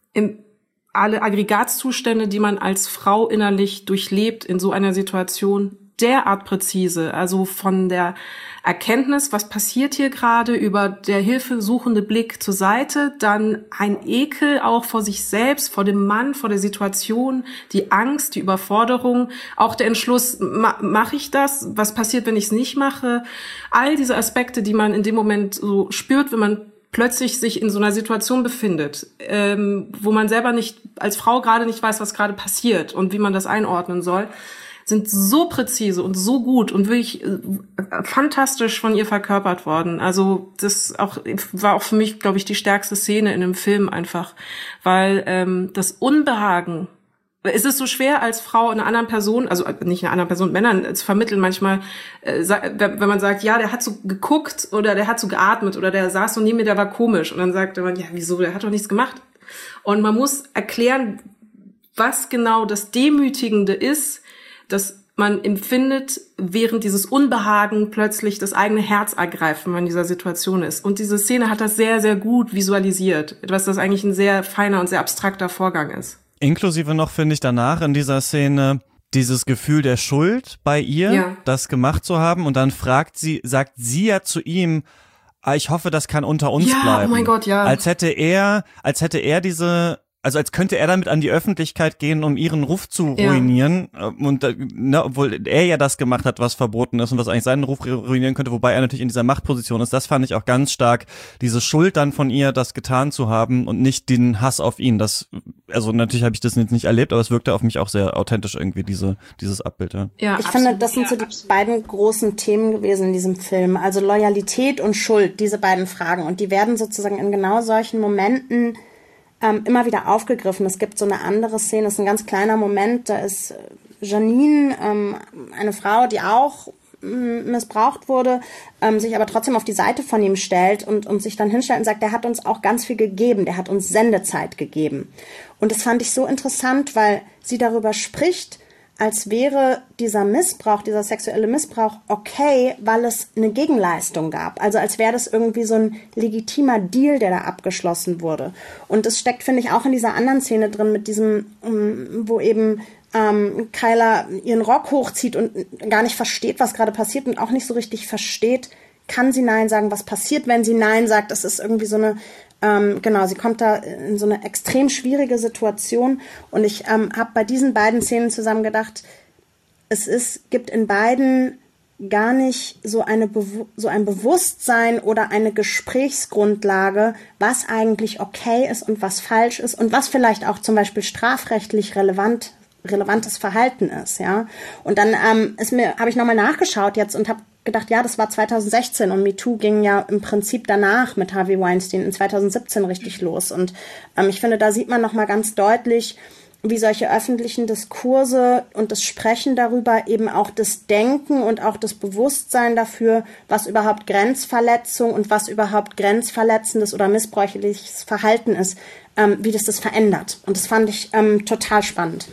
Aggregatzustände, die man als Frau innerlich durchlebt in so einer Situation, derart präzise. Also von der Erkenntnis, was passiert hier gerade, über der hilfesuchende Blick zur Seite, dann ein Ekel auch vor sich selbst, vor dem Mann, vor der Situation, die Angst, die Überforderung, auch der Entschluss, mache ich das? Was passiert, wenn ich es nicht mache? All diese Aspekte, die man in dem Moment so spürt, wenn man plötzlich sich in so einer Situation befindet, wo man selber nicht, als Frau gerade nicht weiß, was gerade passiert und wie man das einordnen soll, sind so präzise und so gut und wirklich fantastisch von ihr verkörpert worden. Also das war auch für mich, glaube ich, die stärkste Szene in dem Film einfach, weil das Unbehagen, es ist so schwer als Frau einer anderen Person, also nicht einer anderen Person, Männern zu vermitteln manchmal, wenn man sagt, ja, der hat so geguckt oder der hat so geatmet oder der saß so neben mir, der war komisch. Und dann sagte man, ja, wieso, der hat doch nichts gemacht. Und man muss erklären, was genau das Demütigende ist, dass man empfindet, während dieses Unbehagen plötzlich das eigene Herz ergreift, wenn man in dieser Situation ist. Und diese Szene hat das sehr, sehr gut visualisiert, was das eigentlich ein sehr feiner und sehr abstrakter Vorgang ist. Inklusive noch, finde ich, danach in dieser Szene dieses Gefühl der Schuld bei ihr, das gemacht zu haben. Und dann sagt sie ja zu ihm, ich hoffe, das kann unter uns bleiben. Oh mein Gott, ja. Als hätte er als könnte er damit an die Öffentlichkeit gehen, um ihren Ruf zu ruinieren. Und obwohl er ja das gemacht hat, was verboten ist und was eigentlich seinen Ruf ruinieren könnte, wobei er natürlich in dieser Machtposition ist. Das fand ich auch ganz stark, diese Schuld dann von ihr, das getan zu haben und nicht den Hass auf ihn. Also natürlich habe ich das jetzt nicht erlebt, aber es wirkte auf mich auch sehr authentisch irgendwie, dieses Abbild. Ja, ich finde, das sind so die beiden großen Themen gewesen in diesem Film. Also Loyalität und Schuld, diese beiden Fragen. Und die werden sozusagen in genau solchen Momenten immer wieder aufgegriffen. Es gibt so eine andere Szene, das ist ein ganz kleiner Moment, da ist Janine, eine Frau, die auch missbraucht wurde, sich aber trotzdem auf die Seite von ihm stellt und sich dann hinstellt und sagt, der hat uns auch ganz viel gegeben, der hat uns Sendezeit gegeben. Und das fand ich so interessant, weil sie darüber spricht, als wäre dieser Missbrauch, dieser sexuelle Missbrauch okay, weil es eine Gegenleistung gab. Also als wäre das irgendwie so ein legitimer Deal, der da abgeschlossen wurde. Und das steckt, finde ich, auch in dieser anderen Szene drin, mit diesem, wo eben Kyla ihren Rock hochzieht und gar nicht versteht, was gerade passiert und auch nicht so richtig versteht, kann sie Nein sagen, was passiert, wenn sie Nein sagt. Das ist irgendwie so eine sie kommt da in so eine extrem schwierige Situation und ich habe bei diesen beiden Szenen zusammen gedacht, gibt in beiden gar nicht so ein Bewusstsein oder eine Gesprächsgrundlage, was eigentlich okay ist und was falsch ist und was vielleicht auch zum Beispiel strafrechtlich relevantes Verhalten ist, ja. Und dann habe ich nochmal nachgeschaut jetzt und habe gedacht, ja, das war 2016 und MeToo ging ja im Prinzip danach mit Harvey Weinstein in 2017 richtig los. Und ich finde, da sieht man nochmal ganz deutlich, wie solche öffentlichen Diskurse und das Sprechen darüber eben auch das Denken und auch das Bewusstsein dafür, was überhaupt Grenzverletzung und was überhaupt grenzverletzendes oder missbräuchliches Verhalten ist, wie das verändert. Und das fand ich total spannend.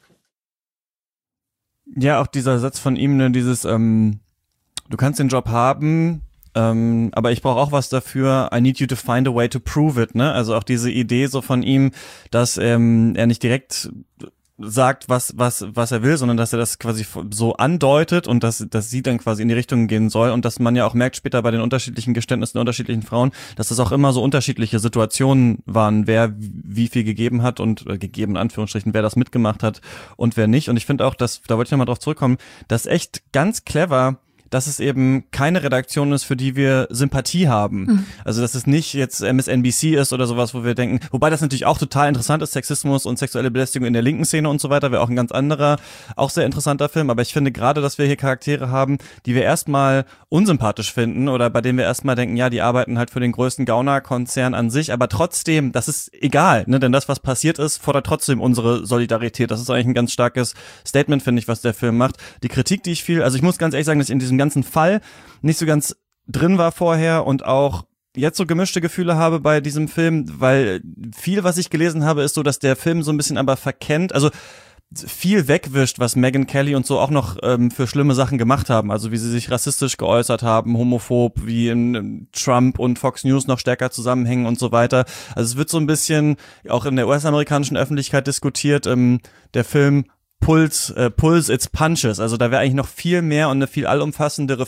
Ja, auch dieser Satz von ihm, ne, dieses du kannst den Job haben, aber ich brauche auch was dafür. I need you to find a way to prove it, ne? Also auch diese Idee so von ihm, dass er nicht direkt sagt, was er will, sondern dass er das quasi so andeutet und dass sie dann quasi in die Richtung gehen soll und dass man ja auch merkt später bei den unterschiedlichen Geständnissen der unterschiedlichen Frauen, dass das auch immer so unterschiedliche Situationen waren, wer wie viel gegeben hat und gegeben in Anführungsstrichen, wer das mitgemacht hat und wer nicht. Und ich finde auch, da wollte ich nochmal drauf zurückkommen, dass echt ganz clever dass es eben keine Redaktion ist, für die wir Sympathie haben. Also dass es nicht jetzt MSNBC ist oder sowas, wo wir denken, wobei das natürlich auch total interessant ist, Sexismus und sexuelle Belästigung in der linken Szene und so weiter, wäre auch ein ganz anderer, auch sehr interessanter Film, aber ich finde gerade, dass wir hier Charaktere haben, die wir erstmal unsympathisch finden oder bei denen wir erstmal denken, ja, die arbeiten halt für den größten Gaunerkonzern an sich, aber trotzdem, das ist egal, ne, denn das, was passiert ist, fordert trotzdem unsere Solidarität. Das ist eigentlich ein ganz starkes Statement, finde ich, was der Film macht. Die Kritik, die ich also ich muss ganz ehrlich sagen, dass ich in diesem ganzen Fall nicht so ganz drin war vorher und auch jetzt so gemischte Gefühle habe bei diesem Film, weil viel, was ich gelesen habe, ist so, dass der Film so ein bisschen aber verkennt, also viel wegwischt, was Megyn Kelly und so auch noch für schlimme Sachen gemacht haben, also wie sie sich rassistisch geäußert haben, homophob, wie in Trump und Fox News noch stärker zusammenhängen und so weiter. Also es wird so ein bisschen auch in der US-amerikanischen Öffentlichkeit diskutiert, der Film Pulse its Punches, also da wäre eigentlich noch viel mehr und eine viel allumfassendere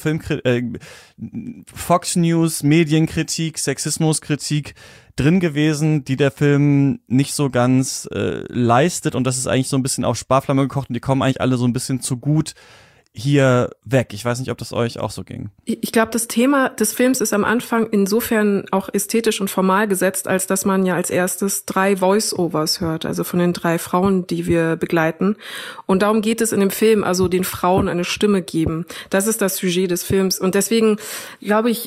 Fox News, Medienkritik, Sexismuskritik drin gewesen, die der Film nicht so ganz leistet, und das ist eigentlich so ein bisschen auf Sparflamme gekocht und die kommen eigentlich alle so ein bisschen zu gut hier weg. Ich weiß nicht, ob das euch auch so ging. Ich glaube, das Thema des Films ist am Anfang insofern auch ästhetisch und formal gesetzt, als dass man ja als erstes 3 Voice-Overs hört, also von den 3 Frauen, die wir begleiten. Und darum geht es in dem Film, also den Frauen eine Stimme geben. Das ist das Sujet des Films. Und deswegen, glaube ich,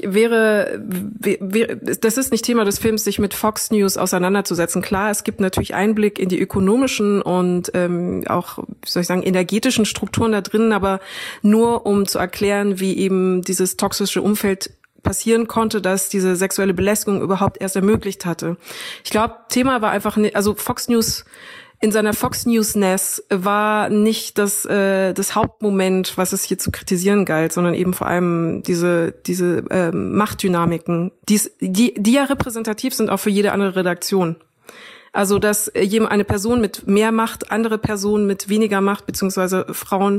das ist nicht Thema des Films, sich mit Fox News auseinanderzusetzen. Klar, es gibt natürlich Einblick in die ökonomischen und auch, wie soll ich sagen, energetischen Strukturen da drin, aber nur um zu erklären, wie eben dieses toxische Umfeld passieren konnte, dass diese sexuelle Belästigung überhaupt erst ermöglicht hatte. Ich glaube, Thema war einfach, also Fox News in seiner Fox News-Ness war nicht das Hauptmoment, was es hier zu kritisieren galt, sondern eben vor allem diese Machtdynamiken, die ja repräsentativ sind auch für jede andere Redaktion. Also, dass eine Person mit mehr Macht, andere Personen mit weniger Macht, beziehungsweise Frauen,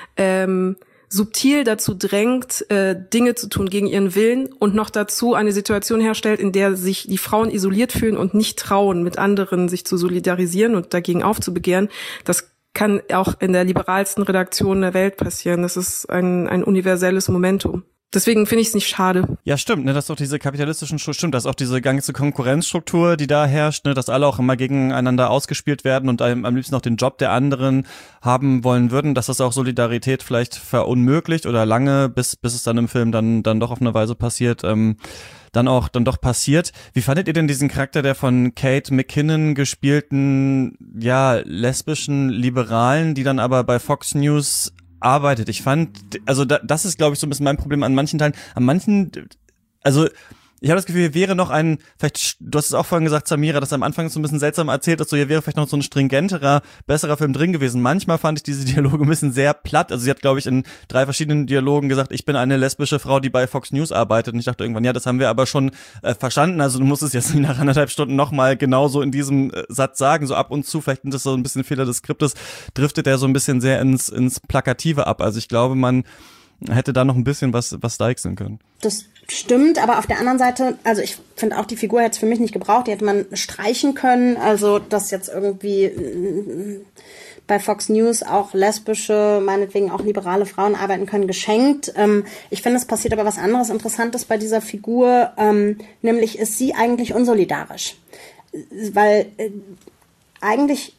subtil dazu drängt, Dinge zu tun gegen ihren Willen und noch dazu eine Situation herstellt, in der sich die Frauen isoliert fühlen und nicht trauen, mit anderen sich zu solidarisieren und dagegen aufzubegehren. Das kann auch in der liberalsten Redaktion der Welt passieren. Das ist ein universelles Momentum. Deswegen finde ich es nicht schade. Ja, stimmt, ne, dass auch diese kapitalistischen stimmt, dass auch diese ganze Konkurrenzstruktur, die da herrscht, ne, dass alle auch immer gegeneinander ausgespielt werden und am liebsten auch den Job der anderen haben wollen würden, dass das auch Solidarität vielleicht verunmöglicht oder lange, bis es dann im Film dann doch auf eine Weise passiert, dann doch passiert. Wie fandet ihr denn diesen Charakter der von Kate McKinnon gespielten, ja, lesbischen Liberalen, die dann aber bei Fox News arbeitet? Ich fand, also das ist, glaube ich, so ein bisschen mein Problem an manchen Teilen. Also ich habe das Gefühl, hier wäre noch vielleicht, du hast es auch vorhin gesagt, Samira, dass am Anfang so ein bisschen seltsam erzählt ist, so hier wäre vielleicht noch so ein stringenterer, besserer Film drin gewesen. Manchmal fand ich diese Dialoge ein bisschen sehr platt. Also sie hat, glaube ich, in 3 verschiedenen Dialogen gesagt, ich bin eine lesbische Frau, die bei Fox News arbeitet. Und ich dachte irgendwann, ja, das haben wir aber schon verstanden. Also du musst es jetzt nicht nach 1,5 Stunden nochmal genauso in diesem Satz sagen. So ab und zu, vielleicht sind das so ein bisschen Fehler des Skriptes, driftet er so ein bisschen sehr ins Plakative ab. Also ich glaube, man hätte da noch ein bisschen was deichseln können. Das stimmt, aber auf der anderen Seite, also ich finde auch, die Figur hätte es für mich nicht gebraucht, die hätte man streichen können, also dass jetzt irgendwie bei Fox News auch lesbische, meinetwegen auch liberale Frauen arbeiten können, geschenkt. Ich finde, es passiert aber was anderes Interessantes bei dieser Figur, nämlich ist sie eigentlich unsolidarisch, weil eigentlich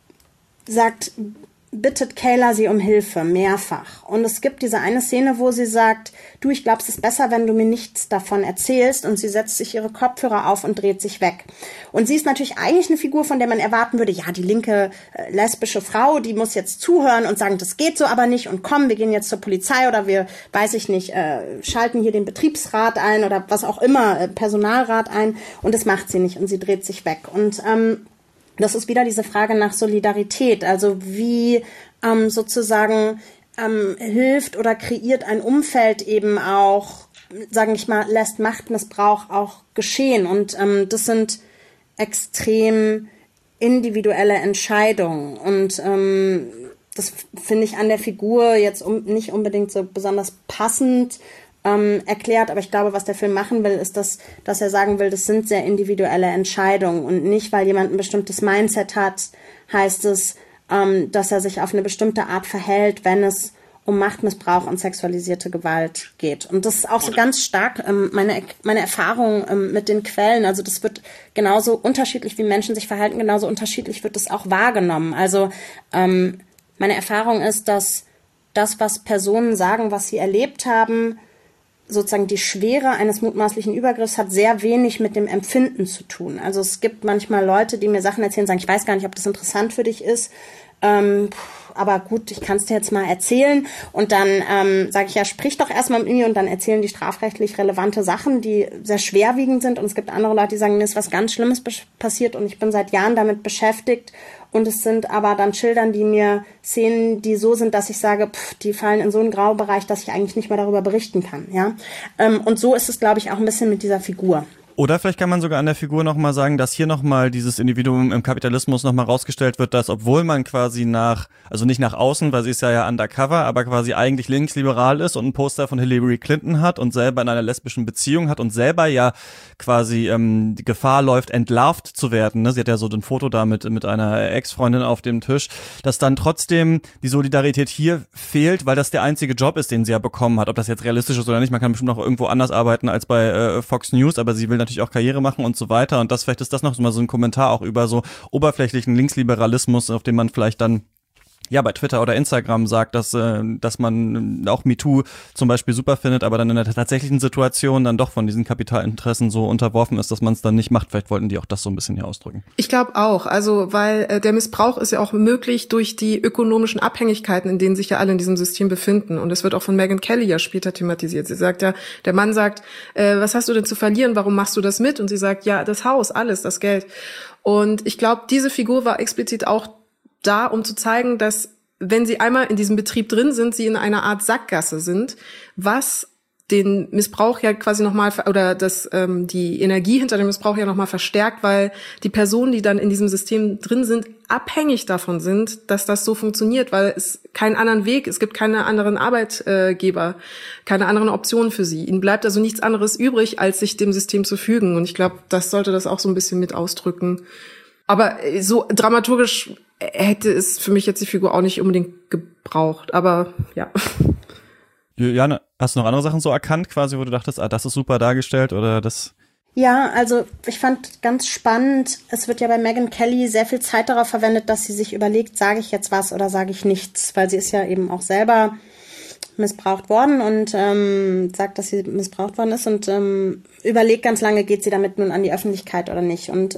bittet Kayla sie um Hilfe, mehrfach. Und es gibt diese eine Szene, wo sie sagt, du, ich glaube, es ist besser, wenn du mir nichts davon erzählst. Und sie setzt sich ihre Kopfhörer auf und dreht sich weg. Und sie ist natürlich eigentlich eine Figur, von der man erwarten würde, ja, die linke lesbische Frau, die muss jetzt zuhören und sagen, das geht so aber nicht. Und komm, wir gehen jetzt zur Polizei oder wir, weiß ich nicht, schalten hier den Betriebsrat ein oder was auch immer, Personalrat ein. Und das macht sie nicht und sie dreht sich weg. Und das ist wieder diese Frage nach Solidarität, also wie sozusagen hilft oder kreiert ein Umfeld eben auch, sage ich mal, lässt Machtmissbrauch auch geschehen. Und das sind extrem individuelle Entscheidungen. Und das finde ich an der Figur jetzt nicht unbedingt so besonders passend erklärt, aber ich glaube, was der Film machen will, ist, dass er sagen will, das sind sehr individuelle Entscheidungen und nicht, weil jemand ein bestimmtes Mindset hat, heißt es, dass er sich auf eine bestimmte Art verhält, wenn es um Machtmissbrauch und sexualisierte Gewalt geht. Und das ist auch so ganz stark meine Erfahrung mit den Quellen. Also das wird genauso unterschiedlich, wie Menschen sich verhalten, genauso unterschiedlich wird es auch wahrgenommen. Also meine Erfahrung ist, dass das, was Personen sagen, was sie erlebt haben, sozusagen die Schwere eines mutmaßlichen Übergriffs hat sehr wenig mit dem Empfinden zu tun. Also es gibt manchmal Leute, die mir Sachen erzählen, sagen, ich weiß gar nicht, ob das interessant für dich ist, aber gut, ich kann es dir jetzt mal erzählen. Und dann sage ich, ja, sprich doch erstmal mit mir, und dann erzählen die strafrechtlich relevante Sachen, die sehr schwerwiegend sind. Und es gibt andere Leute, die sagen, mir ist was ganz Schlimmes passiert und ich bin seit Jahren damit beschäftigt. Und es sind aber dann Schildern, die mir Szenen, die so sind, dass ich sage, die fallen in so einen Graubereich, dass ich eigentlich nicht mehr darüber berichten kann. Ja, und so ist es, glaube ich, auch ein bisschen mit dieser Figur. Oder vielleicht kann man sogar an der Figur nochmal sagen, dass hier nochmal dieses Individuum im Kapitalismus nochmal rausgestellt wird, dass obwohl man quasi also nicht nach außen, weil sie ist ja undercover, aber quasi eigentlich linksliberal ist und ein Poster von Hillary Clinton hat und selber in einer lesbischen Beziehung hat und selber ja quasi die Gefahr läuft, entlarvt zu werden. Ne? Sie hat ja so ein Foto da mit einer Ex-Freundin auf dem Tisch, dass dann trotzdem die Solidarität hier fehlt, weil das der einzige Job ist, den sie ja bekommen hat. Ob das jetzt realistisch ist oder nicht, man kann bestimmt auch irgendwo anders arbeiten als bei Fox News, aber sie will natürlich auch Karriere machen und so weiter, und vielleicht ist das noch mal so ein Kommentar auch über so oberflächlichen Linksliberalismus, auf den man vielleicht dann ja bei Twitter oder Instagram sagt, dass man auch MeToo zum Beispiel super findet, aber dann in der tatsächlichen Situation dann doch von diesen Kapitalinteressen so unterworfen ist, dass man es dann nicht macht. Vielleicht wollten die auch das so ein bisschen hier ausdrücken. Ich glaube auch, also weil der Missbrauch ist ja auch möglich durch die ökonomischen Abhängigkeiten, in denen sich ja alle in diesem System befinden, und es wird auch von Megyn Kelly ja später thematisiert. Sie sagt ja, der Mann sagt, was hast du denn zu verlieren, warum machst du das mit? Und sie sagt, ja, das Haus, alles, das Geld. Und ich glaube, diese Figur war explizit auch da, um zu zeigen, dass, wenn sie einmal in diesem Betrieb drin sind, sie in einer Art Sackgasse sind, was den Missbrauch ja quasi nochmal, oder die Energie hinter dem Missbrauch ja nochmal verstärkt, weil die Personen, die dann in diesem System drin sind, abhängig davon sind, dass das so funktioniert, weil es keinen anderen Weg, es gibt keine anderen Arbeitgeber, keine anderen Optionen für sie. Ihnen bleibt also nichts anderes übrig, als sich dem System zu fügen. Und ich glaube, das sollte das auch so ein bisschen mit ausdrücken. Aber so dramaturgisch hätte es für mich jetzt die Figur auch nicht unbedingt gebraucht, aber ja. Juliane, hast du noch andere Sachen so erkannt, quasi, wo du dachtest, das ist super dargestellt, oder das? Ja, also ich fand ganz spannend, es wird ja bei Megyn Kelly sehr viel Zeit darauf verwendet, dass sie sich überlegt, sage ich jetzt was oder sage ich nichts, weil sie ist ja eben auch selber missbraucht worden und sagt, dass sie missbraucht worden ist, und überlegt ganz lange, geht sie damit nun an die Öffentlichkeit oder nicht. Und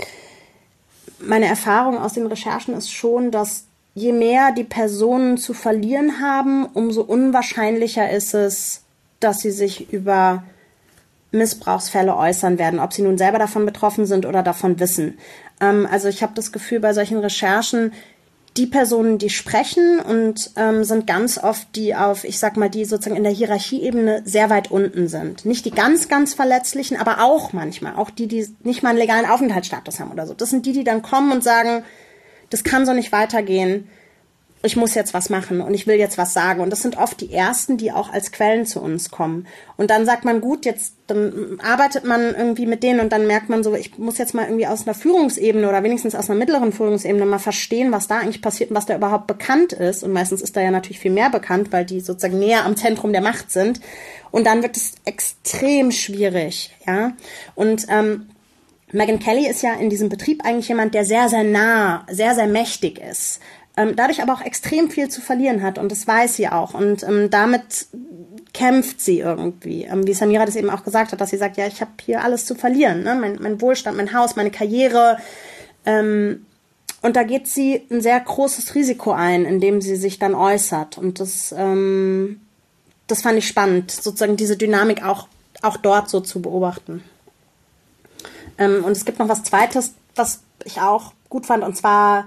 meine Erfahrung aus den Recherchen ist schon, dass je mehr die Personen zu verlieren haben, umso unwahrscheinlicher ist es, dass sie sich über Missbrauchsfälle äußern werden, ob sie nun selber davon betroffen sind oder davon wissen. Also ich habe das Gefühl, bei solchen Recherchen, die Personen, die sprechen, und sind ganz oft die die sozusagen in der Hierarchieebene sehr weit unten sind. Nicht die ganz, ganz Verletzlichen, aber auch manchmal, auch die nicht mal einen legalen Aufenthaltsstatus haben oder so. Das sind die dann kommen und sagen, das kann so nicht weitergehen, ich muss jetzt was machen und ich will jetzt was sagen. Und das sind oft die Ersten, die auch als Quellen zu uns kommen. Und dann sagt man, gut, dann arbeitet man irgendwie mit denen, und dann merkt man so, ich muss jetzt mal irgendwie aus einer Führungsebene oder wenigstens aus einer mittleren Führungsebene mal verstehen, was da eigentlich passiert und was da überhaupt bekannt ist. Und meistens ist da ja natürlich viel mehr bekannt, weil die sozusagen näher am Zentrum der Macht sind. Und dann wird es extrem schwierig, ja. Und Megyn Kelly ist ja in diesem Betrieb eigentlich jemand, der sehr, sehr nah, sehr, sehr mächtig ist. Dadurch aber auch extrem viel zu verlieren hat, und das weiß sie auch, und damit kämpft sie irgendwie, wie Samira das eben auch gesagt hat, dass sie sagt, ja, ich habe hier alles zu verlieren, ne? Mein Wohlstand, mein Haus, meine Karriere, und da geht sie ein sehr großes Risiko ein, indem sie sich dann äußert, und das fand ich spannend, sozusagen diese Dynamik auch dort so zu beobachten. Und es gibt noch was Zweites, was ich auch gut fand, und zwar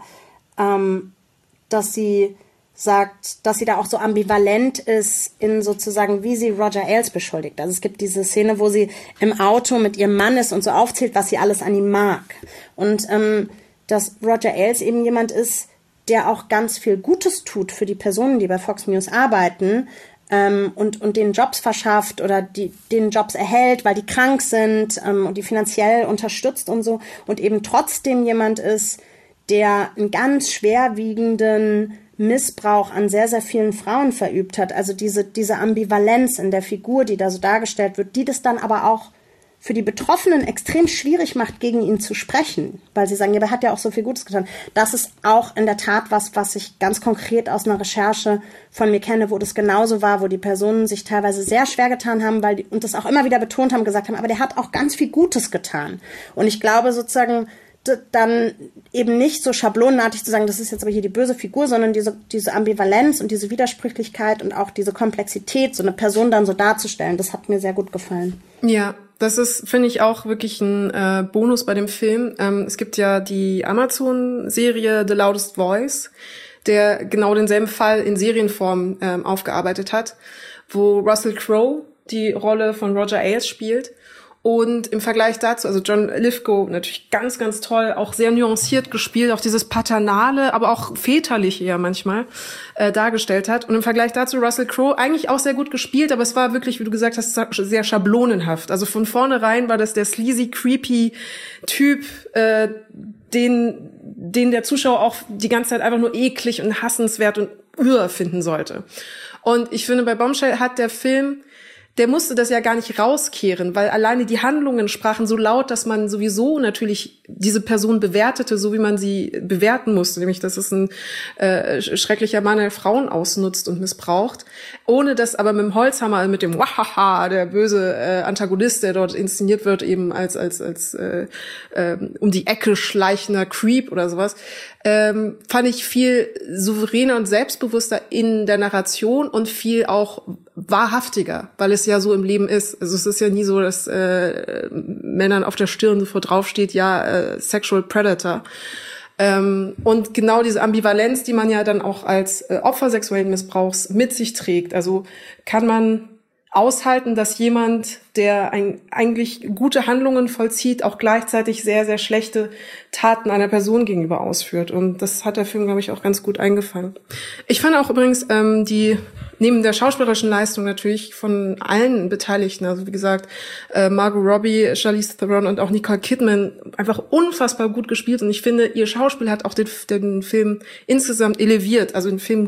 dass sie sagt, dass sie da auch so ambivalent ist in sozusagen, wie sie Roger Ailes beschuldigt. Also es gibt diese Szene, wo sie im Auto mit ihrem Mann ist und so aufzählt, was sie alles an ihm mag. Und dass Roger Ailes eben jemand ist, der auch ganz viel Gutes tut für die Personen, die bei Fox News arbeiten, und denen Jobs verschafft oder denen Jobs erhält, weil die krank sind, und die finanziell unterstützt und so, und eben trotzdem jemand ist, der einen ganz schwerwiegenden Missbrauch an sehr, sehr vielen Frauen verübt hat. Also diese Ambivalenz in der Figur, die da so dargestellt wird, die das dann aber auch für die Betroffenen extrem schwierig macht, gegen ihn zu sprechen, weil sie sagen, ja, aber er hat ja auch so viel Gutes getan. Das ist auch in der Tat was ich ganz konkret aus einer Recherche von mir kenne, wo das genauso war, wo die Personen sich teilweise sehr schwer getan haben, und das auch immer wieder betont haben, gesagt haben, aber der hat auch ganz viel Gutes getan. Und ich glaube sozusagen, dann eben nicht so schablonenartig zu sagen, das ist jetzt aber hier die böse Figur, sondern diese Ambivalenz und diese Widersprüchlichkeit und auch diese Komplexität, so eine Person dann so darzustellen, das hat mir sehr gut gefallen. Ja, das ist, finde ich, auch wirklich ein Bonus bei dem Film. Es gibt ja die Amazon-Serie The Loudest Voice, der genau denselben Fall in Serienform aufgearbeitet hat, wo Russell Crowe die Rolle von Roger Ailes spielt. Und im Vergleich dazu, also John Lithgow natürlich ganz, ganz toll, auch sehr nuanciert gespielt, auch dieses Paternale, aber auch väterliche ja manchmal dargestellt hat. Und im Vergleich dazu Russell Crowe eigentlich auch sehr gut gespielt, aber es war wirklich, wie du gesagt hast, sehr schablonenhaft. Also von vornherein war das der sleazy, creepy Typ, den der Zuschauer auch die ganze Zeit einfach nur eklig und hassenswert und finden sollte. Und ich finde, bei Bombshell hat der Film, der musste das ja gar nicht rauskehren, weil alleine die Handlungen sprachen so laut, dass man sowieso natürlich diese Person bewertete, so wie man sie bewerten musste, nämlich dass es ein schrecklicher Mann, der Frauen ausnutzt und missbraucht, ohne dass aber mit dem Holzhammer, mit dem Wahaha, der böse Antagonist, der dort inszeniert wird, eben als um die Ecke schleichender Creep oder sowas, fand ich viel souveräner und selbstbewusster in der Narration und viel auch wahrhaftiger, weil es ja so im Leben ist. Also es ist ja nie so, dass Männern auf der Stirn sofort draufsteht, ja, Sexual Predator. Und genau diese Ambivalenz, die man ja dann auch als Opfer sexuellen Missbrauchs mit sich trägt. Also kann man aushalten, dass jemand, der eigentlich gute Handlungen vollzieht, auch gleichzeitig sehr, sehr schlechte Taten einer Person gegenüber ausführt. Und das hat der Film, glaube ich, auch ganz gut eingefangen. Ich fand auch übrigens neben der schauspielerischen Leistung natürlich von allen Beteiligten, also wie gesagt, Margot Robbie, Charlize Theron und auch Nicole Kidman einfach unfassbar gut gespielt. Und ich finde, ihr Schauspiel hat auch den Film insgesamt eleviert, also den Film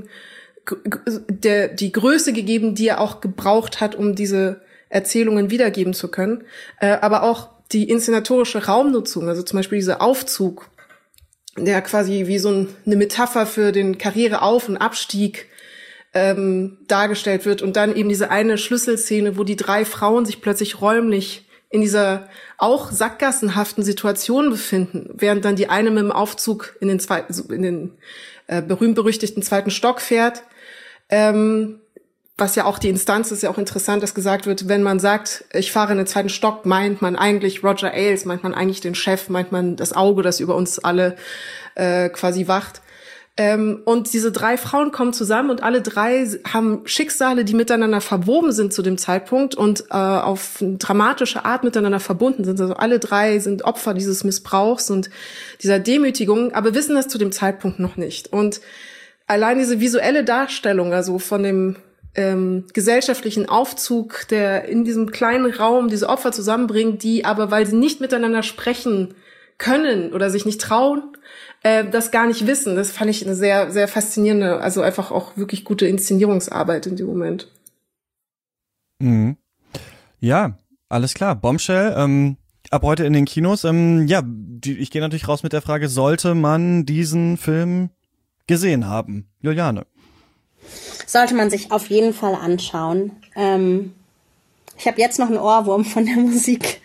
die Größe gegeben, die er auch gebraucht hat, um diese Erzählungen wiedergeben zu können. Aber auch die inszenatorische Raumnutzung, also zum Beispiel dieser Aufzug, der quasi wie so eine Metapher für den Karriereauf- und Abstieg dargestellt wird. Und dann eben diese eine Schlüsselszene, wo die 3 Frauen sich plötzlich räumlich in dieser auch sackgassenhaften Situation befinden, während dann die eine mit dem Aufzug in den berühmt-berüchtigten 2. Stock fährt. Was ja auch die Instanz ist, ja auch interessant, dass gesagt wird, wenn man sagt, ich fahre in den 2. Stock, meint man eigentlich Roger Ailes, meint man eigentlich den Chef, meint man das Auge, das über uns alle quasi wacht. Und diese 3 Frauen kommen zusammen und alle 3 haben Schicksale, die miteinander verwoben sind zu dem Zeitpunkt und auf eine dramatische Art miteinander verbunden sind. Also alle 3 sind Opfer dieses Missbrauchs und dieser Demütigung, aber wissen das zu dem Zeitpunkt noch nicht. Und allein diese visuelle Darstellung, also von dem gesellschaftlichen Aufzug, der in diesem kleinen Raum diese Opfer zusammenbringt, die aber, weil sie nicht miteinander sprechen können oder sich nicht trauen, das gar nicht wissen. Das fand ich eine sehr, sehr faszinierende, also einfach auch wirklich gute Inszenierungsarbeit in dem Moment. Mhm. Ja, alles klar. Bombshell, ab heute in den Kinos. Ich gehe natürlich raus mit der Frage, sollte man diesen Film gesehen haben? Juliane. Sollte man sich auf jeden Fall anschauen. Ich habe jetzt noch einen Ohrwurm von der Musik.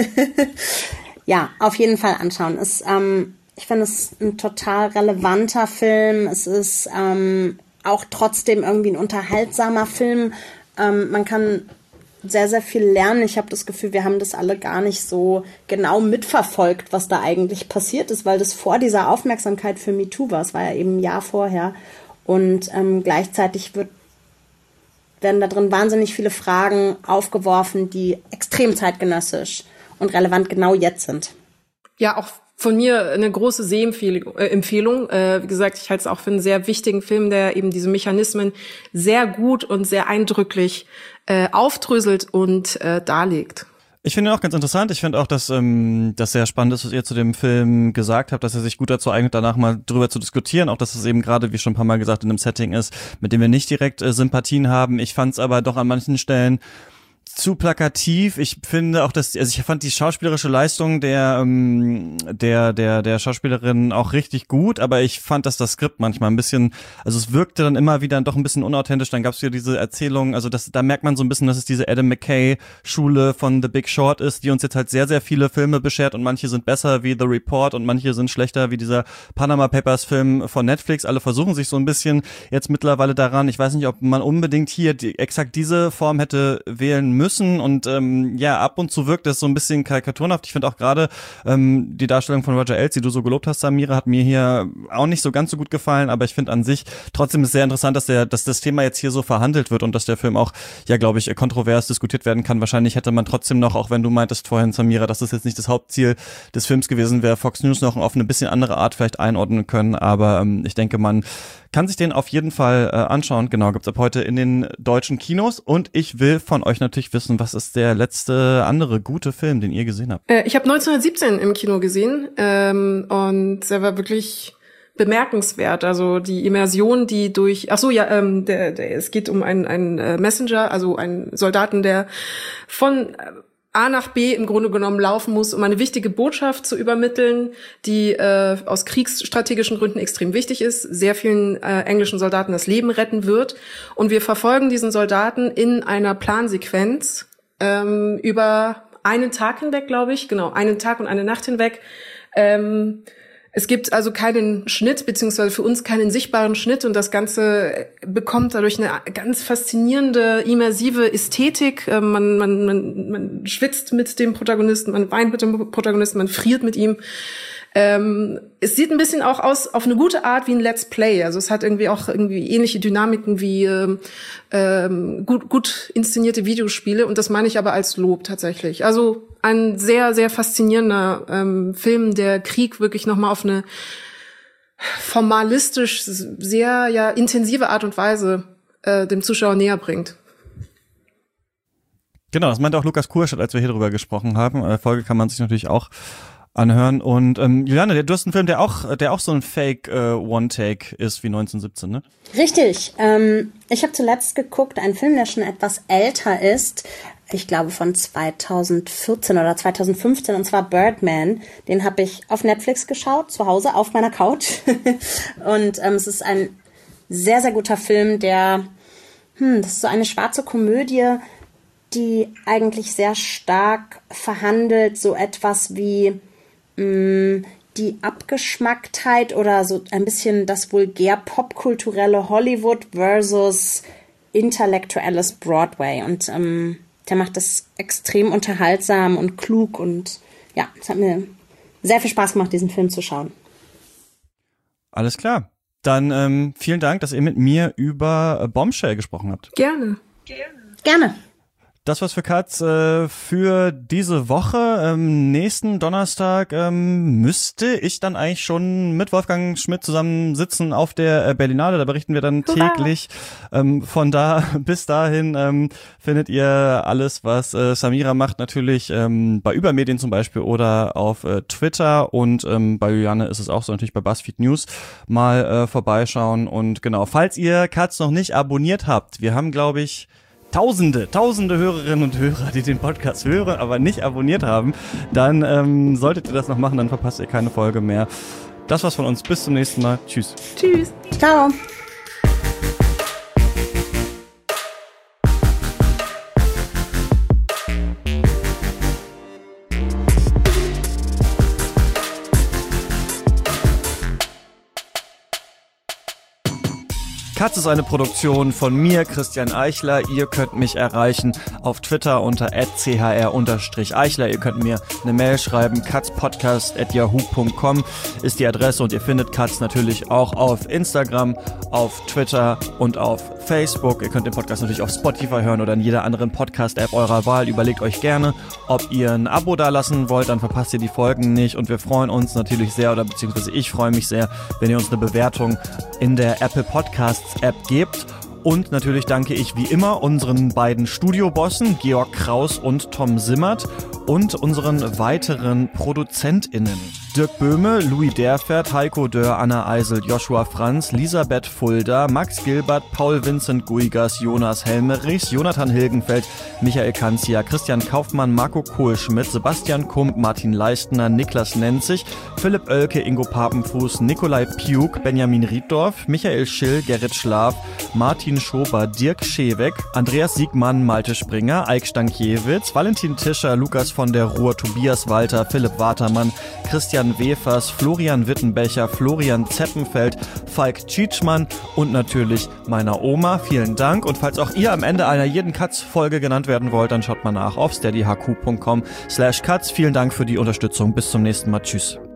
Ja, auf jeden Fall anschauen. Ich finde es ein total relevanter Film. Es ist auch trotzdem irgendwie ein unterhaltsamer Film. Man kann sehr, sehr viel lernen. Ich habe das Gefühl, wir haben das alle gar nicht so genau mitverfolgt, was da eigentlich passiert ist, weil das vor dieser Aufmerksamkeit für MeToo war. Es war ja eben ein Jahr vorher. Und gleichzeitig werden da drin wahnsinnig viele Fragen aufgeworfen, die extrem zeitgenössisch und relevant genau jetzt sind. Ja, auch von mir eine große Sehempfehlung. Wie gesagt, ich halte es auch für einen sehr wichtigen Film, der eben diese Mechanismen sehr gut und sehr eindrücklich aufdröselt und darlegt. Ich finde ihn auch ganz interessant. Ich finde auch, dass das sehr spannend ist, was ihr zu dem Film gesagt habt, dass er sich gut dazu eignet, danach mal drüber zu diskutieren. Auch, dass es eben gerade, wie schon ein paar Mal gesagt, in einem Setting ist, mit dem wir nicht direkt Sympathien haben. Ich fand es aber doch an manchen Stellen zu plakativ. Ich finde auch, ich fand die schauspielerische Leistung der Schauspielerin auch richtig gut, aber ich fand, dass das Skript manchmal ein bisschen, also es wirkte dann immer wieder doch ein bisschen unauthentisch. Dann gab es wieder diese Erzählung, also da merkt man so ein bisschen, dass es diese Adam McKay Schule von The Big Short ist, die uns jetzt halt sehr, sehr viele Filme beschert und manche sind besser wie The Report und manche sind schlechter wie dieser Panama Papers Film von Netflix. Alle versuchen sich so ein bisschen jetzt mittlerweile daran. Ich weiß nicht, ob man unbedingt hier exakt diese Form hätte wählen müssen und ab und zu wirkt das so ein bisschen karikaturenhaft. Ich finde auch gerade die Darstellung von Roger Ailes, die du so gelobt hast, Samira, hat mir hier auch nicht so ganz so gut gefallen, aber ich finde an sich trotzdem ist sehr interessant, dass das Thema jetzt hier so verhandelt wird und dass der Film auch, glaube ich, kontrovers diskutiert werden kann. Wahrscheinlich hätte man trotzdem noch, auch wenn du meintest vorhin, Samira, dass das jetzt nicht das Hauptziel des Films gewesen wäre, Fox News noch auf eine bisschen andere Art vielleicht einordnen können, aber ich denke, man kann sich den auf jeden Fall anschauen. Genau, gibt's ab heute in den deutschen Kinos. Und ich will von euch natürlich wissen, was ist der letzte andere gute Film, den ihr gesehen habt? Ich habe 1917 im Kino gesehen und der war wirklich bemerkenswert. Also die Immersion, die durch, es geht um einen Messenger, also einen Soldaten, der von A nach B im Grunde genommen laufen muss, um eine wichtige Botschaft zu übermitteln, die aus kriegsstrategischen Gründen extrem wichtig ist, sehr vielen englischen Soldaten das Leben retten wird. Und wir verfolgen diesen Soldaten in einer Plansequenz über einen Tag hinweg, glaube ich, genau, einen Tag und eine Nacht hinweg. Es gibt also keinen Schnitt, beziehungsweise für uns keinen sichtbaren Schnitt und das Ganze bekommt dadurch eine ganz faszinierende, immersive Ästhetik. Man schwitzt mit dem Protagonisten, man weint mit dem Protagonisten, man friert mit ihm. Es sieht ein bisschen auch aus, auf eine gute Art, wie ein Let's Play. Also es hat irgendwie ähnliche Dynamiken wie gut inszenierte Videospiele und das meine ich aber als Lob tatsächlich. Also ein sehr, sehr faszinierender Film, der Krieg wirklich nochmal auf eine formalistisch sehr intensive Art und Weise dem Zuschauer näher bringt. Genau, das meinte auch Lukas Kurstadt, als wir hier drüber gesprochen haben. Folge kann man sich natürlich auch anhören. Und Juliane, du hast einen Film, der auch so ein Fake One-Take ist wie 1917, ne? Richtig. Ich habe zuletzt geguckt, einen Film, der schon etwas älter ist. Ich glaube von 2014 oder 2015, und zwar Birdman. Den habe ich auf Netflix geschaut, zu Hause auf meiner Couch. Und es ist ein sehr, sehr guter Film, das ist so eine schwarze Komödie, die eigentlich sehr stark verhandelt, so etwas wie die Abgeschmacktheit oder so ein bisschen das vulgär popkulturelle Hollywood versus intellektuelles Broadway. Und der macht das extrem unterhaltsam und klug und ja, es hat mir sehr viel Spaß gemacht, diesen Film zu schauen. Alles klar. Dann vielen Dank, dass ihr mit mir über Bombshell gesprochen habt. Gerne. Das war's für Katz für diese Woche. Nächsten Donnerstag müsste ich dann eigentlich schon mit Wolfgang Schmidt zusammen sitzen auf der Berlinale. Da berichten wir dann täglich. Von da bis dahin findet ihr alles, was Samira macht, natürlich bei Übermedien zum Beispiel oder auf Twitter. Und bei Juliane ist es auch so, natürlich bei BuzzFeed News mal vorbeischauen. Und genau, falls ihr Katz noch nicht abonniert habt, wir haben, glaube ich, Tausende Hörerinnen und Hörer, die den Podcast hören, aber nicht abonniert haben, dann solltet ihr das noch machen, dann verpasst ihr keine Folge mehr. Das war's von uns. Bis zum nächsten Mal. Tschüss. Tschüss. Ciao. Katz ist eine Produktion von mir, Christian Eichler. Ihr könnt mich erreichen auf Twitter unter @chr_eichler. Ihr könnt mir eine Mail schreiben, katzpodcast@yahoo.com ist die Adresse und ihr findet Katz natürlich auch auf Instagram, auf Twitter und auf Facebook. Ihr könnt den Podcast natürlich auf Spotify hören oder in jeder anderen Podcast-App eurer Wahl. Überlegt euch gerne, ob ihr ein Abo dalassen wollt, dann verpasst ihr die Folgen nicht und wir freuen uns natürlich sehr, oder beziehungsweise ich freue mich sehr, wenn ihr uns eine Bewertung in der Apple Podcasts App gebt. Und natürlich danke ich wie immer unseren beiden Studiobossen, Georg Kraus und Tom Simmert, und unseren weiteren ProduzentInnen. Dirk Böhme, Louis Derfert, Heiko Dörr, Anna Eisel, Joshua Franz, Elisabeth Fulda, Max Gilbert, Paul Vincent Guigas, Jonas Helmerichs, Jonathan Hilgenfeld, Michael Kanzia, Christian Kaufmann, Marco Kohlschmidt, Sebastian Kump, Martin Leistner, Niklas Nenzig, Philipp Oelke, Ingo Papenfuß, Nikolai Piuk, Benjamin Rieddorf, Michael Schill, Gerrit Schlaf, Martin Schober, Dirk Scheweck, Andreas Siegmann, Malte Springer, Eik Stankiewicz, Valentin Tischer, Lukas von der Ruhr, Tobias Walter, Philipp Watermann, Christian Wefers, Florian Wittenbecher, Florian Zeppenfeld, Falk Tschitschmann und natürlich meiner Oma. Vielen Dank. Und falls auch ihr am Ende einer jeden Katz-Folge genannt werden wollt, dann schaut mal nach auf steadyhq.com/katz. Vielen Dank für die Unterstützung. Bis zum nächsten Mal. Tschüss.